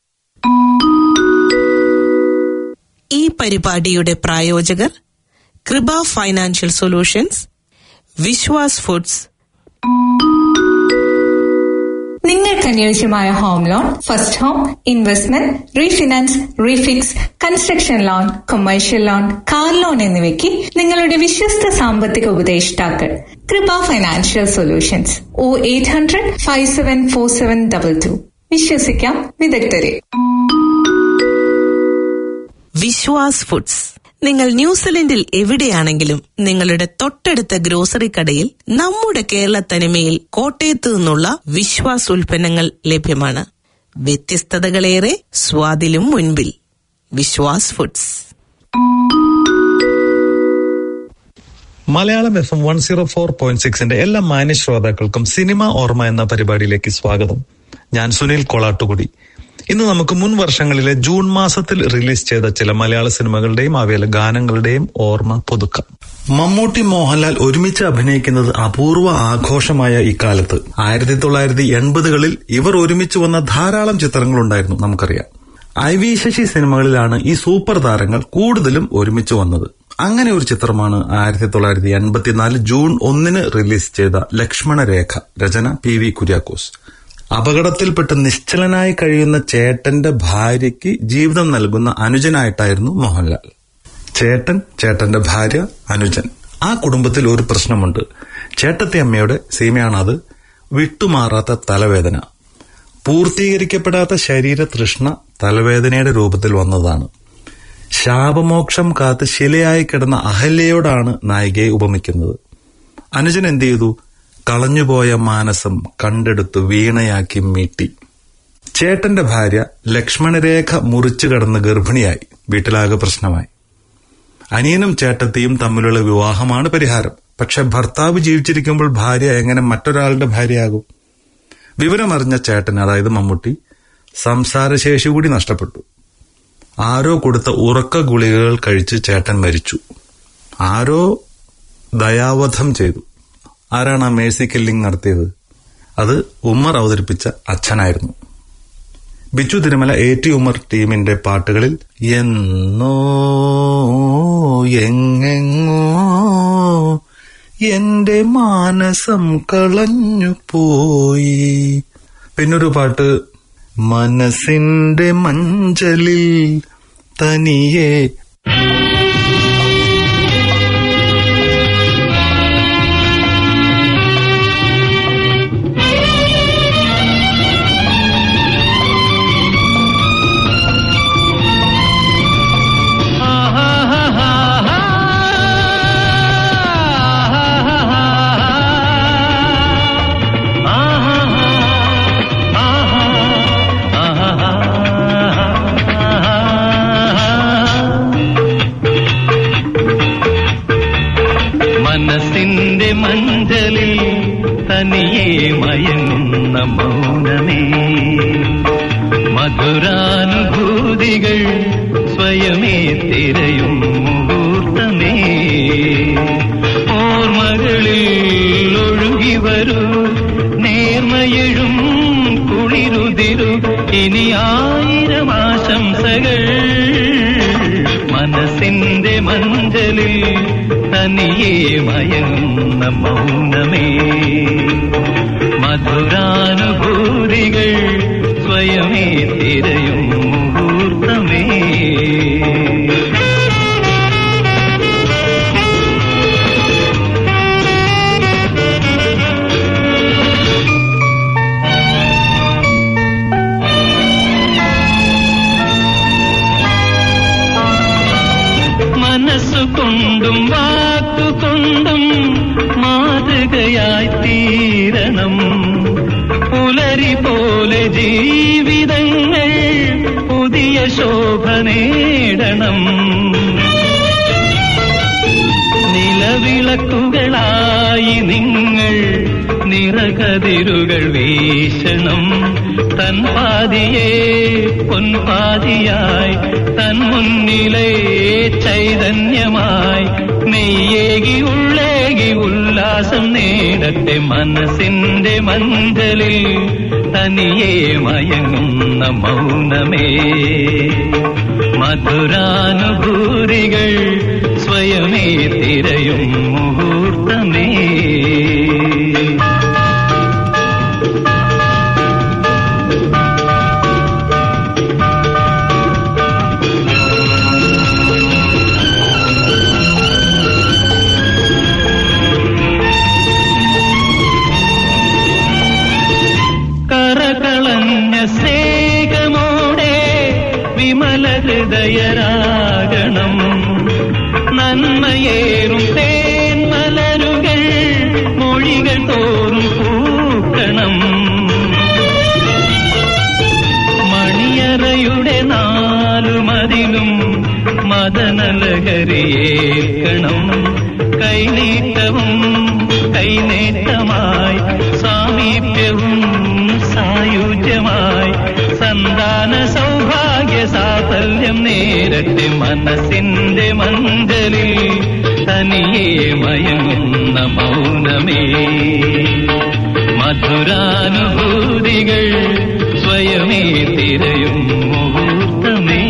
ഈ പരിപാടിയുടെ പ്രായോജകർ കൃപ ഫൈനാൻഷ്യൽ സൊല്യൂഷൻസ്, വിശ്വാസ് ഫുഡ്സ്. നിങ്ങൾക്ക് അനുയോജ്യമായ home loan, first home, investment, refinance, refix, construction loan, commercial loan, car loan എന്നിവയ്ക്ക് നിങ്ങളുടെ വിശ്വസ്ത സാമ്പത്തിക ഉപദേഷ്ടാക്കൾ കൃപ ഫൈനാൻഷ്യൽ സൊല്യൂഷൻസ്. 0800-574722. വിശ്വസിക്കാം വിദഗ്ധരെ. വിശ്വാസ് ഫുഡ്സ്. നിങ്ങൾ ന്യൂസിലൻഡിൽ എവിടെയാണെങ്കിലും നിങ്ങളുടെ തൊട്ടടുത്ത ഗ്രോസറി കടയിൽ നമ്മുടെ കേരള തനിമയിൽ കോട്ടയത്ത് നിന്നുള്ള വിശ്വാസ് ഉൽപ്പന്നങ്ങൾ ലഭ്യമാണ്. വ്യത്യസ്തതകളേറെ, സ്വാദിലും മുൻപിൽ. വിശ്വാസ് ഫുഡ്സ്. മലയാളം FM 104.6 എല്ലാ മാന്യ ശ്രോതാക്കൾക്കും സിനിമ ഓർമ്മ എന്ന പരിപാടിയിലേക്ക് സ്വാഗതം. ഞാൻ സുനിൽ കൊളാട്ടുകുടി. ഇന്ന് നമുക്ക് മുൻ വർഷങ്ങളിലെ ജൂൺ മാസത്തിൽ റിലീസ് ചെയ്ത ചില മലയാള സിനിമകളുടെയും അവയിലെ ഗാനങ്ങളുടെയും ഓർമ്മ പുതുക്കാം. മമ്മൂട്ടി, മോഹൻലാൽ ഒരുമിച്ച് അഭിനയിക്കുന്നത് അപൂർവ ആഘോഷമായ ഇക്കാലത്ത് 1980കളിൽ ഇവർ ഒരുമിച്ച് വന്ന ധാരാളം ചിത്രങ്ങളുണ്ടായിരുന്നു. നമുക്കറിയാം, IV ശശി സിനിമകളിലാണ് ഈ സൂപ്പർ താരങ്ങൾ കൂടുതലും ഒരുമിച്ച് വന്നത്. അങ്ങനെ ഒരു ചിത്രമാണ് 1984 ജൂൺ 1 റിലീസ് ചെയ്ത ലക്ഷ്മണരേഖ. രചന PV കുര്യാക്കോസ്. അപകടത്തിൽപ്പെട്ട് നിശ്ചലനായി കഴിയുന്ന ചേട്ടന്റെ ഭാര്യയ്ക്ക് ജീവിതം നൽകുന്ന അനുജനായിട്ടായിരുന്നു മോഹൻലാൽ. ചേട്ടൻ, ചേട്ടന്റെ ഭാര്യ, അനുജൻ. ആ കുടുംബത്തിൽ ഒരു പ്രശ്നമുണ്ട്. ചേട്ടത്തി അമ്മയുടെ സീമയാണത്. വിട്ടുമാറാത്ത തലവേദന, പൂർത്തീകരിക്കപ്പെടാത്ത ശരീര തൃഷ്ണ തലവേദനയുടെ രൂപത്തിൽ വന്നതാണ്. ശാപമോക്ഷം കാത്ത് ശിലയായി കിടന്ന അഹല്യയോടാണ് നായികയെ ഉപമിക്കുന്നത്. അനുജൻ എന്ത് ചെയ്തു? കളഞ്ഞുപോയ മാനസം കണ്ടെടുത്ത് വീണയാക്കി മീട്ടി. ചേട്ടന്റെ ഭാര്യ ലക്ഷ്മണരേഖ മുറിച്ചു കടന്ന് ഗർഭിണിയായി. വീട്ടിലാകെ പ്രശ്നമായി. അനിയനും ചേട്ടത്തിയും തമ്മിലുള്ള വിവാഹമാണ് പരിഹാരം. പക്ഷെ ഭർത്താവ് ജീവിച്ചിരിക്കുമ്പോൾ ഭാര്യ എങ്ങനെ മറ്റൊരാളുടെ ഭാര്യയാകും? വിവരമറിഞ്ഞ ചേട്ടൻ, അതായത് മമ്മൂട്ടി, സംസാരശേഷി കൂടി നഷ്ടപ്പെട്ടു. ആരോ കൊടുത്ത ഉറക്ക ഗുളികകൾ കഴിച്ച് ചേട്ടൻ മരിച്ചു. ആരോ ദയാവധം ചെയ്തു. ആരാണ് ആ മേഴ്സി കില്ലിംഗ് നടത്തിയത്? അത് ഉമ്മർ അവതരിപ്പിച്ച അച്ഛനായിരുന്നു. ബിച്ചു തിരുമല, AT ഉമ്മർ ടീമിന്റെ പാട്ടുകളിൽ എന്നോ എങ്ങെങ്ങോ എന്റെ മാനസം കളഞ്ഞു പോയി. പിന്നൊരു പാട്ട്, മനസ്സിന്റെ മഞ്ചലിൽ തനിയെ. മനസ്സിന്റെ മഞ്ചലിൽ തനിയെ മയങ്ങുന്ന മൗനമേ, മധുരാനുഭൂതികൾ സ്വയമേ തിരയും മുഹൂർത്തമേ, ഓർമ്മകളിൽ ഒഴുകി വരൂ നേർമയഴും കുളിരുതിരു, ഇനി 1000 ആശംസകൾ. മനസ്സിന്റെ മഞ്ചലിൽ തനിയെ മയങ്ങുന്ന മൗനമേ, മധുരാനുഭൂതികൾ സ്വയമേ തിരയും മുഹൂർത്തമേ. മനസ്സുകൊണ്ടും വാക്കുകൊണ്ടും മാതൃകയായി തീരണം. പുലരി പോലെ ജീവിതങ്ങൾ പുതിയ ശോഭ നേടണം. നിലവിളക്കുകളായി നിങ്ങൾ നിറകതിരുകൾ വീശണം. തൻ പാതിയെ പൊൻപാതിയായി തൻ മുന്നിലെ ചൈതന്യമായി നെയ്യേകി ഉള്ളേകി ഉല്ലാസം നേടട്ടെ. മനസ്സിന്റെ മഞ്ചലിൽ തനിയെ മയങ്ങുന്ന മൗനമേ, മധുരാനുഭൂതികൾ സ്വയമേ തിരയും മുഹൂർത്തമേ. കരകളഞ്ഞ സ്നേഹമോടെ വിമല ഹൃദയരാഗണം. നന്മയേറും തേന്മലരുകൾ മൊഴികൾ തോറും പൂക്കണം. അതിലും മദനലഹരിയേൽക്കണം. കൈനീട്ടവും കൈനേട്ടമായി സാമീപ്യവും സായുജ്യമായി സന്താന സൗഭാഗ്യ സാഫല്യം നേരട്ടെ. മനസ്സിന്റെ മഞ്ചലിൽ തനിയെ മയങ്ങുന്ന മൗനമേ മധുരാനുഭൂതികൾ സ്വയമേ തിരയും മുഹൂർത്തമേ.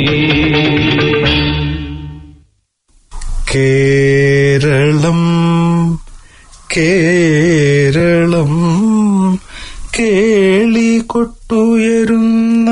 കേരളം കേരളം കേളി കൊട്ടുയരുന്ന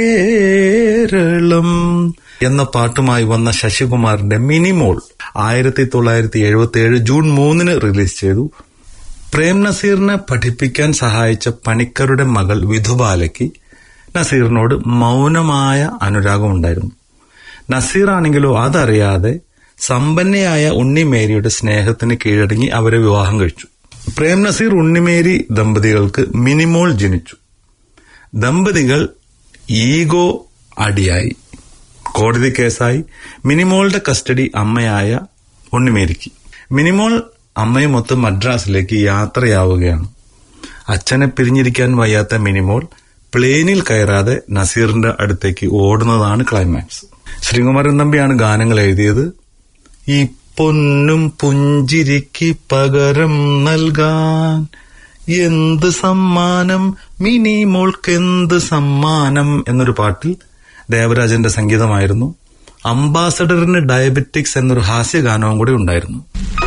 കേരളം എന്ന പാട്ടുമായി വന്ന ശശികുമാറിന്റെ മിനിമോൾ 1977 ജൂൺ 3 റിലീസ് ചെയ്തു. പ്രേം നസീറിനെ പഠിപ്പിക്കാൻ സഹായിച്ച പണിക്കരുടെ മകൾ വിധുബാലയ്ക്ക് നസീറിനോട് മൗനമായ അനുരാഗമുണ്ടായിരുന്നു. നസീർ ആണെങ്കിലോ അതറിയാതെ സമ്പന്നയായ ഉണ്ണിമേരിയുടെ സ്നേഹത്തിന് കീഴടങ്ങി അവരെ വിവാഹം കഴിച്ചു. പ്രേം നസീർ ഉണ്ണിമേരി ദമ്പതികൾക്ക് മിനിമോൾ ജനിച്ചു. ദമ്പതികൾ ഈഗോ അടിയായി. കോടതി കേസായി. മിനിമോളുടെ കസ്റ്റഡി അമ്മയായ ഉണ്ണിമേരിക്ക്. മിനിമോൾ അമ്മയുമൊത്ത് മദ്രാസിലേക്ക് യാത്രയാവുകയാണ്. അച്ഛനെ പിരിഞ്ഞിരിക്കാൻ വയ്യാത്ത മിനിമോൾ പ്ലെയിനിൽ കയറാതെ നസീറിന്റെ അടുത്തേക്ക് ഓടുന്നതാണ് ക്ലൈമാക്സ്. ശ്രീകുമാരൻ തമ്പിയാണ് ഗാനങ്ങൾ എഴുതിയത്. ഈ പൊന്നും പുഞ്ചിരിക്ക് പകരം നൽകാൻ എന്ത് സമ്മാനം മിനിമോൾക്കെന്ത് സമ്മാനം എന്നൊരു പാട്ടിൽ ദേവരാജന്റെ സംഗീതമായിരുന്നു. അംബാസഡറിന് ഡയബറ്റിക്സ് എന്നൊരു ഹാസ്യഗാനവും കൂടി ഉണ്ടായിരുന്നു.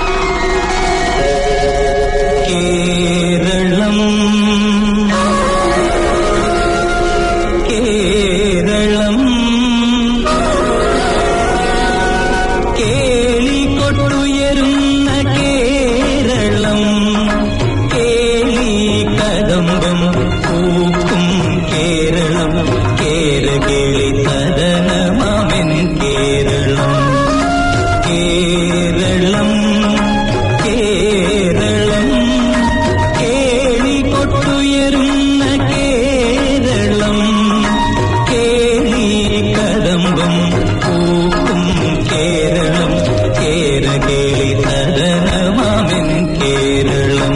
കേരളം കേരളം കേളി കൊട്ടുയരുന്ന കേരളം കേളി കദംബം പൂക്കും കേരളം കേരകേളി തദനമാമൻ കേരളം കേരളം കേരളം കേളി കൊട്ടുയരുന്ന കേരളം കേളി കദംബം പൂക്കും കേരളം കേരകേളി തദനമാമൻ കേരളം.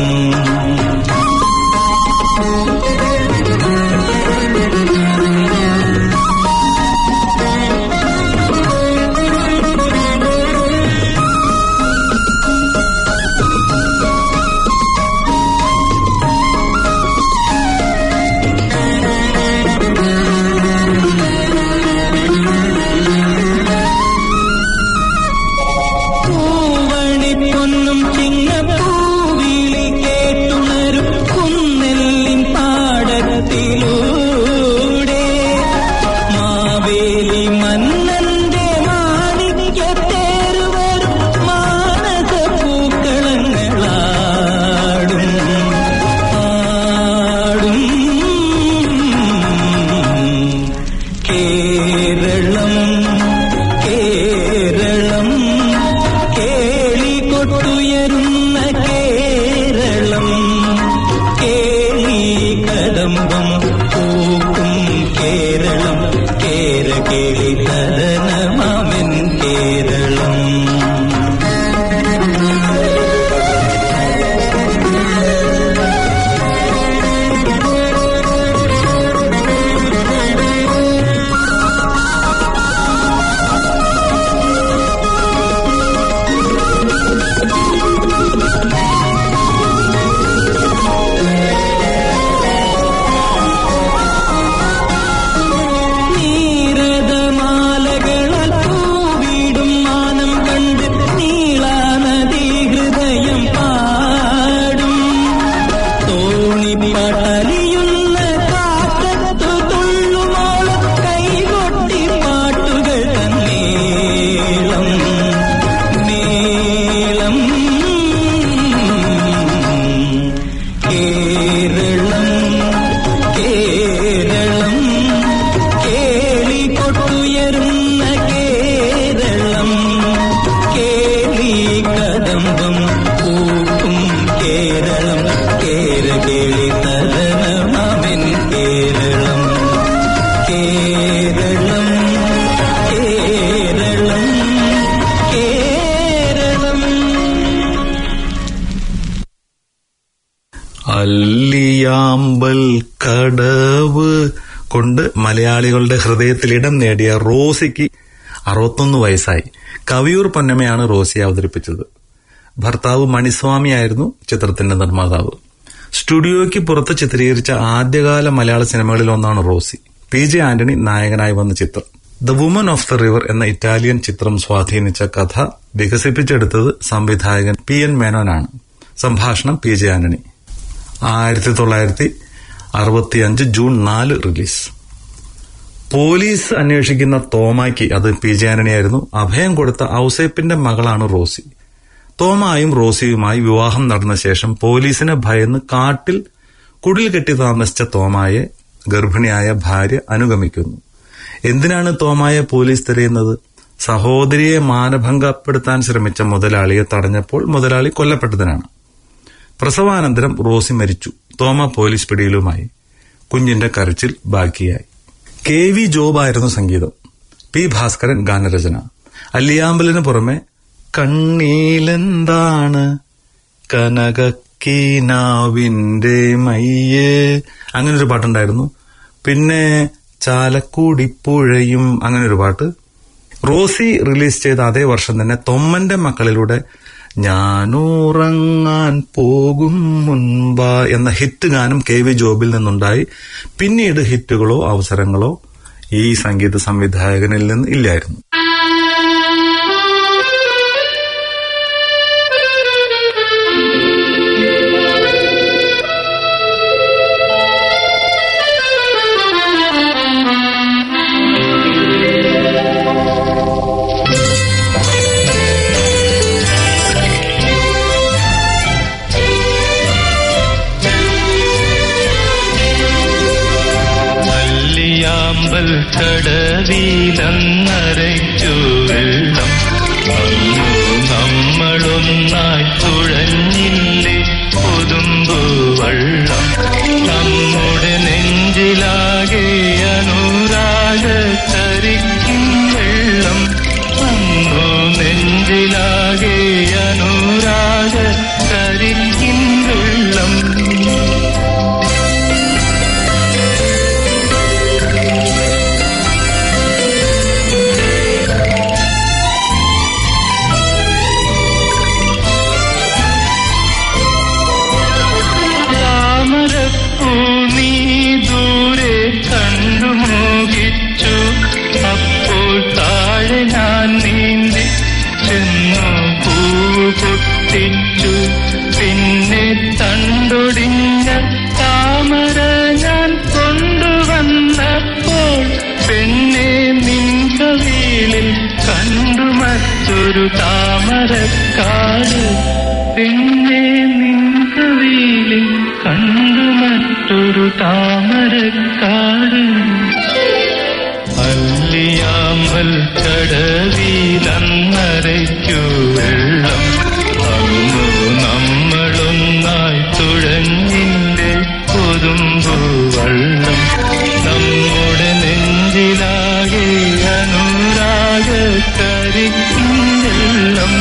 അല്ലിയാമ്പൽ കടവ് കൊണ്ട് മലയാളികളുടെ ഹൃദയത്തിൽ ഇടം നേടിയ റോസിക്ക് 61 വയസ്സായി. കവിയൂർ പൊന്നമ്മയാണ് റോസിയെ അവതരിപ്പിച്ചത്. ഭർത്താവ് മണിസ്വാമിയായിരുന്നു ചിത്രത്തിന്റെ നിർമ്മാതാവ്. സ്റ്റുഡിയോയ്ക്ക് പുറത്ത് ചിത്രീകരിച്ച ആദ്യകാല മലയാള സിനിമകളിൽ ഒന്നാണ് റോസി. PJ ആന്റണി നായകനായി വന്ന ചിത്രം. The woman of the river എന്ന ഇറ്റാലിയൻ ചിത്രം സ്വാധീനിച്ച കഥ വികസിപ്പിച്ചെടുത്തത് സംവിധായകൻ PN മേനോനാണ്. സംഭാഷണം PJ Antony. 1965 June 4 release. Police അന്വേഷിക്കുന്ന തോമായ്ക്ക്, അത് PJ ആന്റണിയായിരുന്നു, അഭയം കൊടുത്ത ഔസേപ്പിന്റെ മകളാണ് റോസി. തോമായും റോസിയുമായി വിവാഹം നടന്ന ശേഷം പോലീസിനെ ഭയന്ന് കാട്ടിൽ കുടിൽ കെട്ടി താമസിച്ച തോമായെ ഗർഭിണിയായ ഭാര്യ അനുഗമിക്കുന്നു. എന്തിനാണ് തോമായെ പോലീസ് തിരയുന്നത്? സഹോദരിയെ മാനഭംഗപ്പെടുത്താൻ ശ്രമിച്ച മുതലാളിയെ തടഞ്ഞപ്പോൾ മുതലാളി കൊല്ലപ്പെട്ടതിനാണ്. പ്രസവാനന്തരം റോസി മരിച്ചു. തോമ പോലീസ് പിടിയിലുമായി. കുഞ്ഞിന്റെ കരച്ചിൽ ബാക്കിയായി. KV ജോബായിരുന്നു സംഗീതം. P ഭാസ്കരൻ ഗാനരചന. അല്ലിയാമ്പലിന് പുറമെ കണ്ണീലെന്താണ് കനകക്കീനാവിന്റെ മയ്യേ അങ്ങനൊരു പാട്ടുണ്ടായിരുന്നു. പിന്നെ ചാലക്കുടിപ്പുഴയും അങ്ങനൊരു പാട്ട്. റോസി റിലീസ് ചെയ്ത അതേ വർഷം തന്നെ തൊമ്മന്റെ മക്കളിലൂടെ ഞാനുറങ്ങാൻ പോകും മുൻപ് എന്ന ഹിറ്റ് ഗാനം KV ജോബിൽ നിന്നുണ്ടായി. പിന്നീട് ഹിറ്റുകളോ അവസരങ്ങളോ ഈ സംഗീത സംവിധായകനിൽ നിന്ന് ഇല്ലായിരുന്നു. കടവിലന്നരയ്ക്കു വെള്ളം അന്നു നമ്മളൊന്നായി തുഴഞ്ഞില്ലേ കൊതുമ്പു വള്ളം. നമ്മുടെ നെഞ്ചിലാകെ അനുരാഗ കരിക്കും വെള്ളം. അന്നു നെഞ്ചിലാകെ അനുരാഗ കരിക്കും വെള്ളം. അപ്പോൾ താഴെ ഞാൻ നീന്തി ചെന്നു പൂവ് പൊട്ടിച്ചു. പിന്നെ തണ്ടൊടിഞ്ഞ താമര ഞാൻ കൊണ്ടുവന്നപ്പോൾ പെണ്ണെ നിൻക വീളിൽ കണ്ടു മറ്റൊരു താമരക്കാട്. പെണ്ണെ നിൻക വീളിൽ കണ്ടു മറ്റൊരു താമരക്കാട്. അല്ലിയാമ്പൽ കടവിലന്നരയ്ക്കു വെള്ളം അന്നു നമ്മളൊന്നായി തുഴഞ്ഞിന്റെ കൊതുമ്പു വള്ളം. നമ്മുടെ നെഞ്ചിലാകെ അനുരാഗ കരിക്കും വെള്ളം.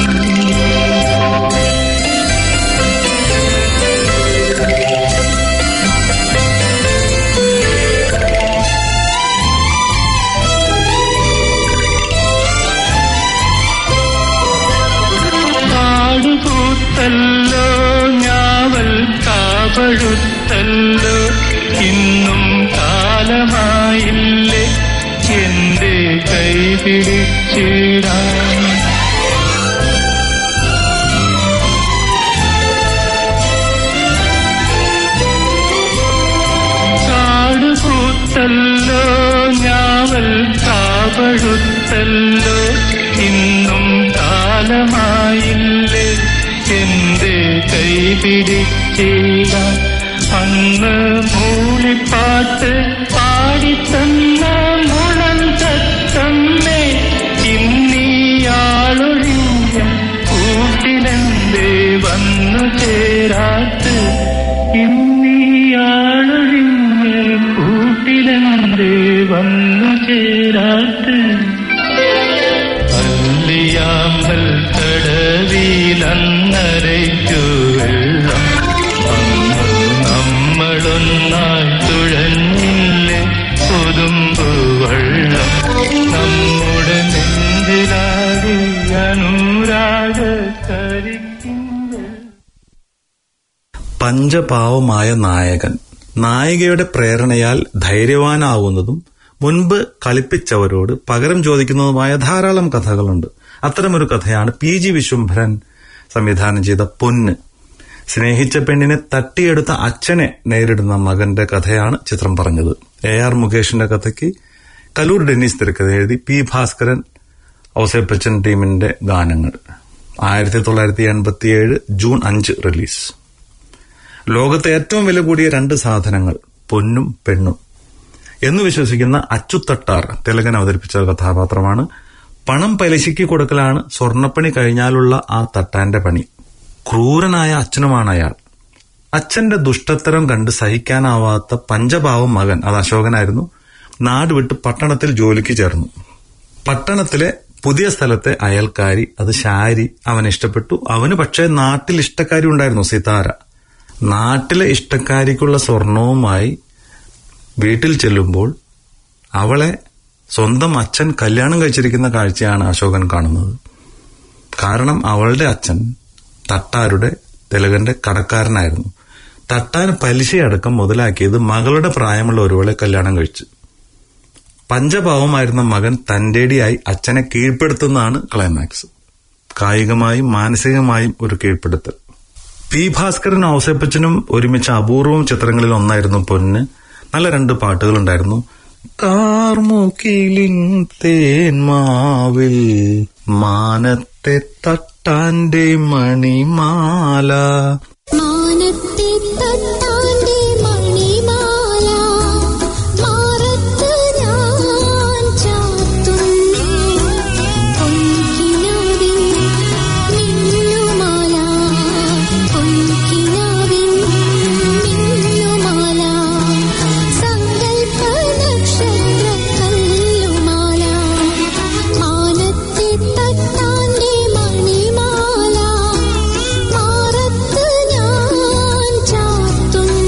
ല്ലോ ഞാവൽ കാപഴുത്തല്ലോ ഇന്നും കാലമായില്ലേ എന്റെ കൈ പിടിച്ചിടാൻ. കാടുപൂത്തല്ലോ ഞാവൽ കാപഴുത്തല്ലോ ഇന്നും കാലമായില്ലേ എന്റെ കൈ പിടിച്ചിടാൻ. അന്ന് മൂളിപ്പാട്ട് പാടിത്തന്ന മുളം തത്തമ്മേ ഇന്നീയാളൊഴിഞ്ഞ കൂട്ടിലെന്തേ വന്നു ചേരാത്ത്. ഇന്നീയാളൊഴിഞ്ഞ കൂട്ടിലെന്തേ വന്നു ചേരാത്ത്. അല്ലിയാമ്പൽ കടവിലന്നരയ്ക്കു വെള്ളം അന്നു രാഗക്കരിക്കിന്റെ പഞ്ചപാവമായ നായകൻ. നായികയുടെ പ്രേരണയാൽ ധൈര്യവാനാവുന്നതും മുൻപ് കളിപ്പിച്ചവരോട് പകരം ചോദിക്കുന്നതുമായ ധാരാളം കഥകളുണ്ട്. അത്തരമൊരു കഥയാണ് PG വിശ്വംഭരൻ സംവിധാനം ചെയ്ത പൊന്ന്. സ്നേഹിച്ച പെണ്ണിനെ തട്ടിയെടുത്ത അച്ഛനെ നേരിടുന്ന മകന്റെ കഥയാണ് ചിത്രം പറഞ്ഞത്. AR മുകേഷിന്റെ കഥയ്ക്ക് കലൂർ ഡെന്നീസ് തിരക്കഥ എഴുതി, P ഭാസ്കരൻ ഔസേപ്പച്ചൻ ടീമിന്റെ ഗാനങ്ങൾ. 1987 ജൂൺ 5 റിലീസ്. ലോകത്തെ ഏറ്റവും വില കൂടിയ 2 സാധനങ്ങൾ, പൊന്നും പെണ്ണും എന്ന് വിശ്വസിക്കുന്ന അച്ചുതട്ടാർ തിലകൻ അവതരിപ്പിച്ച കഥാപാത്രമാണ്. പണം പലിശയ്ക്ക് കൊടുക്കലാണ് സ്വർണ്ണപ്പണി കഴിഞ്ഞാലുള്ള ആ തട്ടാന്റെ പണി. ക്രൂരനായ അച്ഛനുമാണ് അയാൾ. അച്ഛന്റെ ദുഷ്ടത്തരം കണ്ട് സഹിക്കാനാവാത്ത പഞ്ചപാവം മകൻ, അത് അശോകനായിരുന്നു, നാട് വിട്ട് പട്ടണത്തിൽ ജോലിക്ക് ചേർന്നു. പട്ടണത്തിലെ പുതിയ സ്ഥലത്തെ അയൽക്കാരി, അത് ശാരി, അവൻ ഇഷ്ടപ്പെട്ടു. അവന് പക്ഷേ നാട്ടിൽ ഇഷ്ടക്കാരി ഉണ്ടായിരുന്നു, സിതാര. നാട്ടിലെ ഇഷ്ടക്കാരിക്കുള്ള സ്വർണവുമായി വീട്ടിൽ ചെല്ലുമ്പോൾ അവളെ സ്വന്തം അച്ഛൻ കല്യാണം കഴിച്ചിരിക്കുന്ന കാഴ്ചയാണ് അശോകൻ കാണുന്നത്. കാരണം അവളുടെ അച്ഛൻ തട്ടാരുടെ, തിലകന്റെ കടക്കാരനായിരുന്നു. തട്ടാൻ പലിശയടക്കം മുതലാക്കിയത് മകളുടെ പ്രായമുള്ള ഒരുവളെ കല്യാണം കഴിച്ചു. പഞ്ചപാവമായിരുന്ന മകൻ തന്റേടിയായി അച്ഛനെ കീഴ്പ്പെടുത്തുന്നതാണ് ക്ലൈമാക്സ്. കായികമായും മാനസികമായും ഒരു കീഴ്പ്പെടുത്തൽ. P ഭാസ്കരൻ ഔസേപ്പച്ചനും ഒരുമിച്ച അപൂർവം ചിത്രങ്ങളിൽ ഒന്നായിരുന്നു പൊന്ന്. നല്ല 2 പാട്ടുകളുണ്ടായിരുന്നു. കാർമുകിലിൻ തേന്മാവിൽ മാനത്തെ തട്ടാന്റെ മണിമാല, മാനത്തെ തട്ടാന്റെ മണിമാല മാറത്ത് ഞാൻ ചാത്തുന്നു, പൊൻകിനാവിൻ മിന്നുമാല, പൊൻകിനാവിൻ മിന്നുമാല, സങ്കൽപ്പ നക്ഷത്ര കല്ലുമാല, മാനത്തെ തട്ടാന്റെ മണിമാല മാറത്ത് ഞാൻ ചാത്തുന്നു.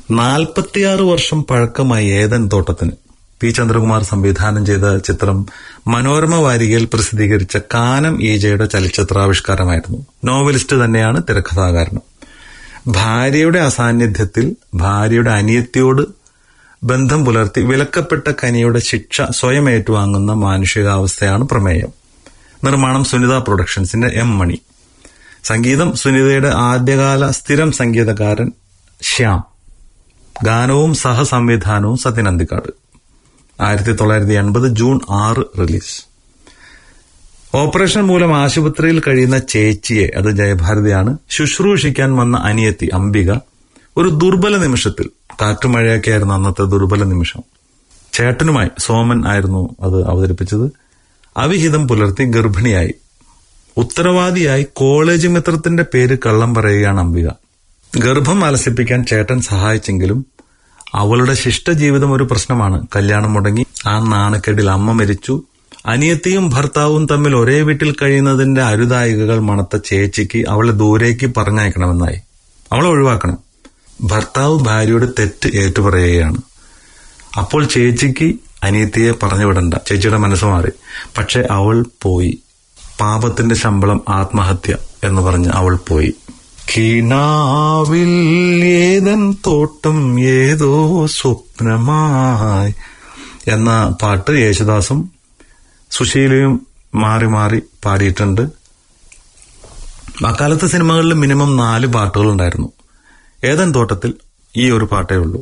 46 വർഷം പഴക്കമായി ഏദൻ തോട്ടത്തിന്. പി ചന്ദ്രകുമാർ സംവിധാനം ചെയ്ത ചിത്രം മനോരമ വാരികയിൽ പ്രസിദ്ധീകരിച്ച കാനം ഈജയുടെ ചലച്ചിത്രാവിഷ്കാരമായിരുന്നു. നോവലിസ്റ്റ് തന്നെയാണ് തിരക്കഥാകാരനും. ഭാര്യയുടെ അസാന്നിധ്യത്തിൽ ഭാര്യയുടെ അനിയത്തിയോട് ബന്ധം പുലർത്തി വിലക്കപ്പെട്ട കനിയുടെ ശിക്ഷ സ്വയം ഏറ്റുവാങ്ങുന്ന മാനുഷികാവസ്ഥയാണ് പ്രമേയം. നിർമ്മാണം സുനിത പ്രൊഡക്ഷൻസിന്റെ എം മണി. സംഗീതം സുനിതയുടെ ആദ്യകാല സ്ഥിരം സംഗീതകാരൻ ശ്യാം. ഗാനവും സഹസംവിധാനവും സത്യനന്ദിക്കാട്. 1980 June 6 release. ഓപ്പറേഷൻ മൂലം ആശുപത്രിയിൽ കഴിയുന്ന ചേച്ചിയെ, അത് ജയഭാരതിയാണ്, ശുശ്രൂഷിക്കാൻ വന്ന അനിയത്തി അംബിക ഒരു ദുർബല നിമിഷത്തിൽ, കാറ്റുമഴയൊക്കെയായിരുന്നു അന്നത്തെ ദുർബല നിമിഷം, ചേട്ടനുമായി, സോമൻ ആയിരുന്നു അത് അവതരിപ്പിച്ചത്, അവിഹിതം പുലർത്തി ഗർഭിണിയായി. ഉത്തരവാദിയായി കോളേജ് മിത്രത്തിന്റെ പേര് കള്ളം പറയുകയാണ് അംബിക. ഗർഭം അലസിപ്പിക്കാൻ ചേട്ടൻ സഹായിച്ചെങ്കിലും അവളുടെ ശിഷ്ടജീവിതം ഒരു പ്രശ്നമാണ്. കല്യാണം മുടങ്ങി. ആ നാണക്കേടിൽ അമ്മ മരിച്ചു. അനിയത്തിയും ഭർത്താവും തമ്മിൽ ഒരേ വീട്ടിൽ കഴിയുന്നതിന്റെ അരുതായികകൾ മണത്ത ചേച്ചിക്ക് അവളെ ദൂരേക്ക് പറഞ്ഞയക്കണമെന്നായി. അവളെ ഒഴിവാക്കണം. ഭർത്താവ് ഭാര്യയുടെ തെറ്റ് ഏറ്റുപറയുകയാണ്. അപ്പോൾ ചേച്ചിക്ക് അനിയത്തിയെ പറഞ്ഞു വിടണ്ട. ചേച്ചിയുടെ മനസ്സ് മാറി. പക്ഷെ അവൾ പോയി. പാപത്തിന്റെ ശമ്പളം ആത്മഹത്യ എന്ന് പറഞ്ഞ് അവൾ പോയി. കിനാവിൽ ഏതൻ തോട്ടം ഏതോ സ്വപ്നമായി എന്ന പാട്ട് യേശുദാസും സുശീലയും മാറി മാറി പാടിയിട്ടുണ്ട്. അക്കാലത്തെ സിനിമകളിൽ മിനിമം 4 പാട്ടുകൾ ഉണ്ടായിരുന്നു. ഏതൻ തോട്ടത്തിൽ ഈ ഒരു പാട്ടേ ഉള്ളൂ.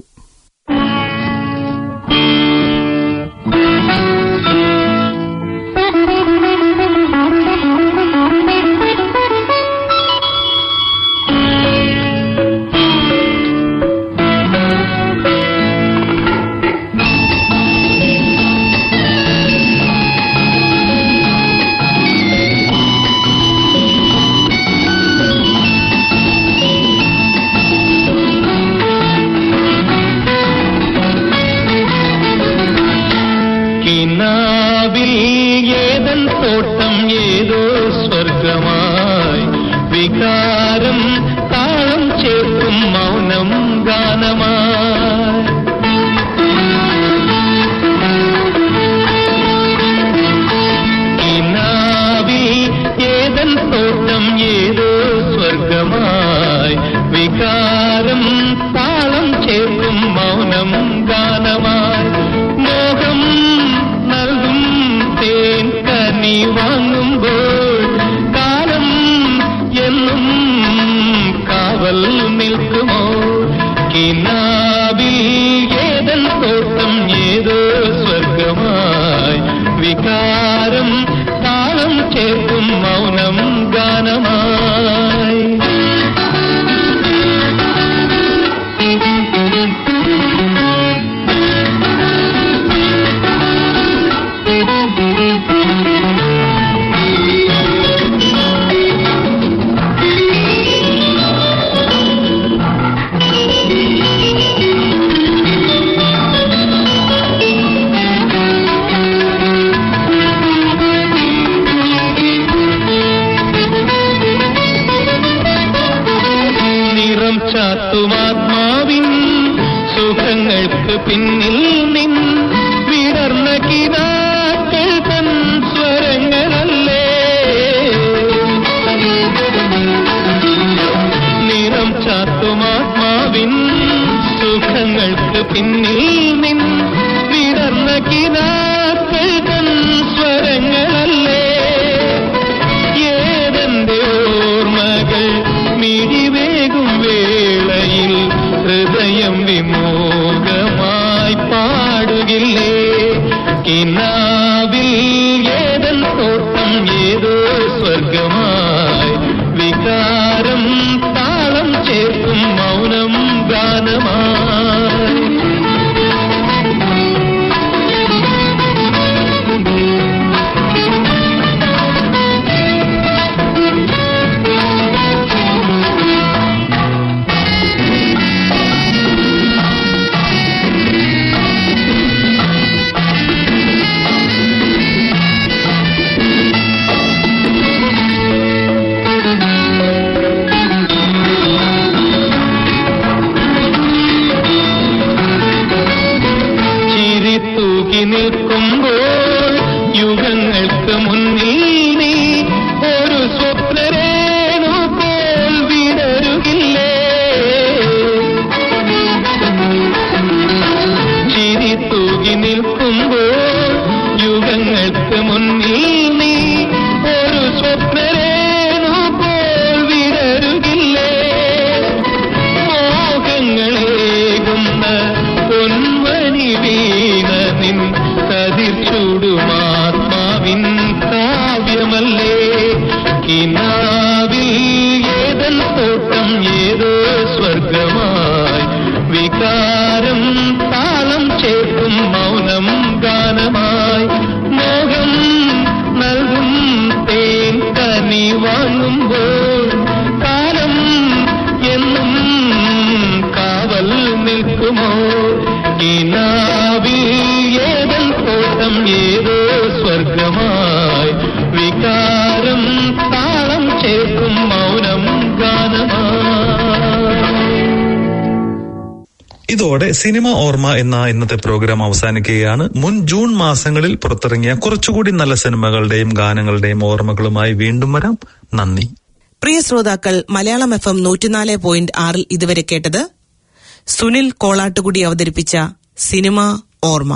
ഇതോടെ സിനിമ ഓർമ്മ എന്ന ഇന്നത്തെ പ്രോഗ്രാം അവസാനിക്കുകയാണ്. മുൻ ജൂൺ മാസങ്ങളിൽ പുറത്തിറങ്ങിയ കുറച്ചുകൂടി നല്ല സിനിമകളുടെയും ഗാനങ്ങളുടെയും ഓർമ്മകളുമായി വീണ്ടും വരാം. നന്ദി. പ്രിയ ശ്രോതാക്കൾ, മലയാളം FM 104.6 ഇതുവരെ കേട്ടത് സുനിൽ കോളാട്ടുകുടി അവതരിപ്പിച്ച സിനിമ ഓർമ്മ.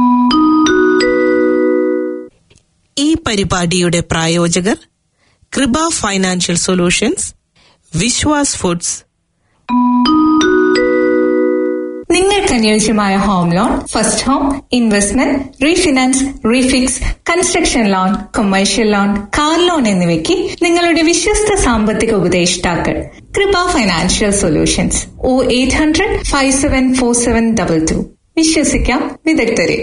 ഈ പരിപാടിയുടെ പ്രായോജകർ കൃപ ഫൈനാൻഷ്യൽ സൊല്യൂഷൻസ്, വിശ്വാസ് ഫുഡ്സ്. നിങ്ങൾക്ക് അനുയോജ്യമായ home loan, first home, investment, refinance, refix, construction loan, commercial loan, car loan എന്നിവയ്ക്ക് നിങ്ങളുടെ വിശ്വസ്ത സാമ്പത്തിക ഉപദേഷ്ടാക്കൾ കൃപ ഫൈനാൻഷ്യൽ സൊല്യൂഷൻസ്. 0800 574722. വിശ്വസിക്കാം വിദഗ്ധരെ.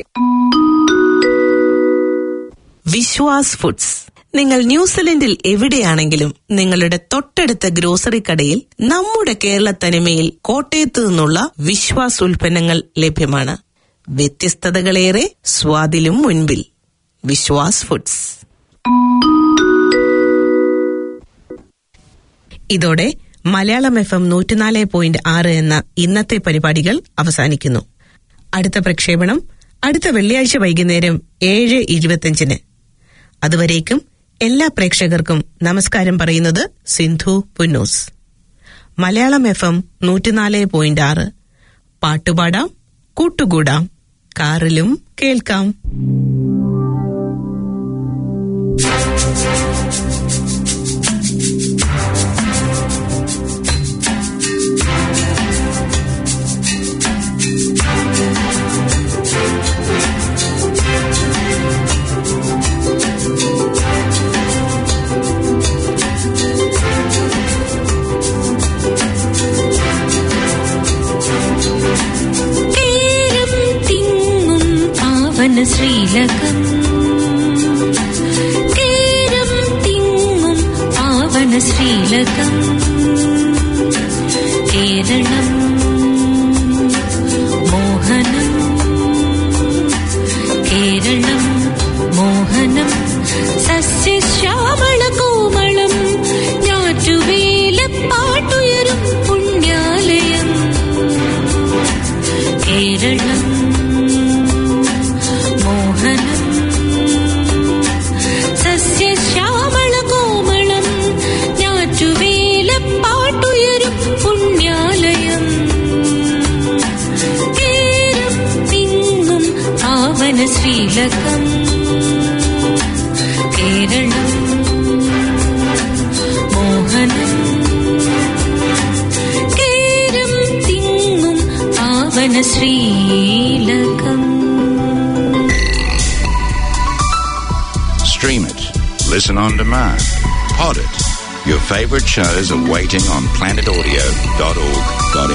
വിശ്വാസ് ഫുഡ്സ്. നിങ്ങൾ ന്യൂസിലൻഡിൽ എവിടെയാണെങ്കിലും നിങ്ങളുടെ തൊട്ടടുത്ത ഗ്രോസറി കടയിൽ നമ്മുടെ കേരള തനിമയിൽ കോട്ടയത്ത് നിന്നുള്ള വിശ്വാസ് ഉൽപ്പന്നങ്ങൾ ലഭ്യമാണ്. വ്യത്യസ്തതകളേറെ, സ്വാദിലും മുൻപിൽ. വിശ്വാസ് ഫുഡ്സ്. ഇതോടെ മലയാളം FM 104.6 എന്ന ഇന്നത്തെ പരിപാടികൾ അവസാനിക്കുന്നു. അടുത്ത പ്രക്ഷേപണം അടുത്ത വെള്ളിയാഴ്ച വൈകുന്നേരം 7:25. അതുവരേക്കും എല്ലാ പ്രേക്ഷകർക്കും നമസ്കാരം പറയുന്നത് സിന്ധു പുന്നൂസ്. മലയാളം FM 104.6. പാട്ടുപാടാം, കൂട്ടുകൂടാം, കാറിലും കേൾക്കാം. ശ്രീലകം കേരം തിങ്ങും പാവന ശ്രീലകം കേരളം മോഹനം കേരളം മോഹനം സസ്യശ്യാമള കോമളം ഞാറ്റുവേലപ്പാട്ടുയരും പുണ്യാലയം കേരളം സസ്യശ്യാമള കോമളം ഞാറ്റുവേലപ്പാട്ടുയരും പുണ്യാലയം കേരം തിങ്ങും പാവന ശ്രീലകം കേരളം മോഹനം കേരം തിങ്ങും പാവന ശ്രീലകം. Stream it, listen on demand, pod it. Your favorite shows are waiting on planetaudio.org.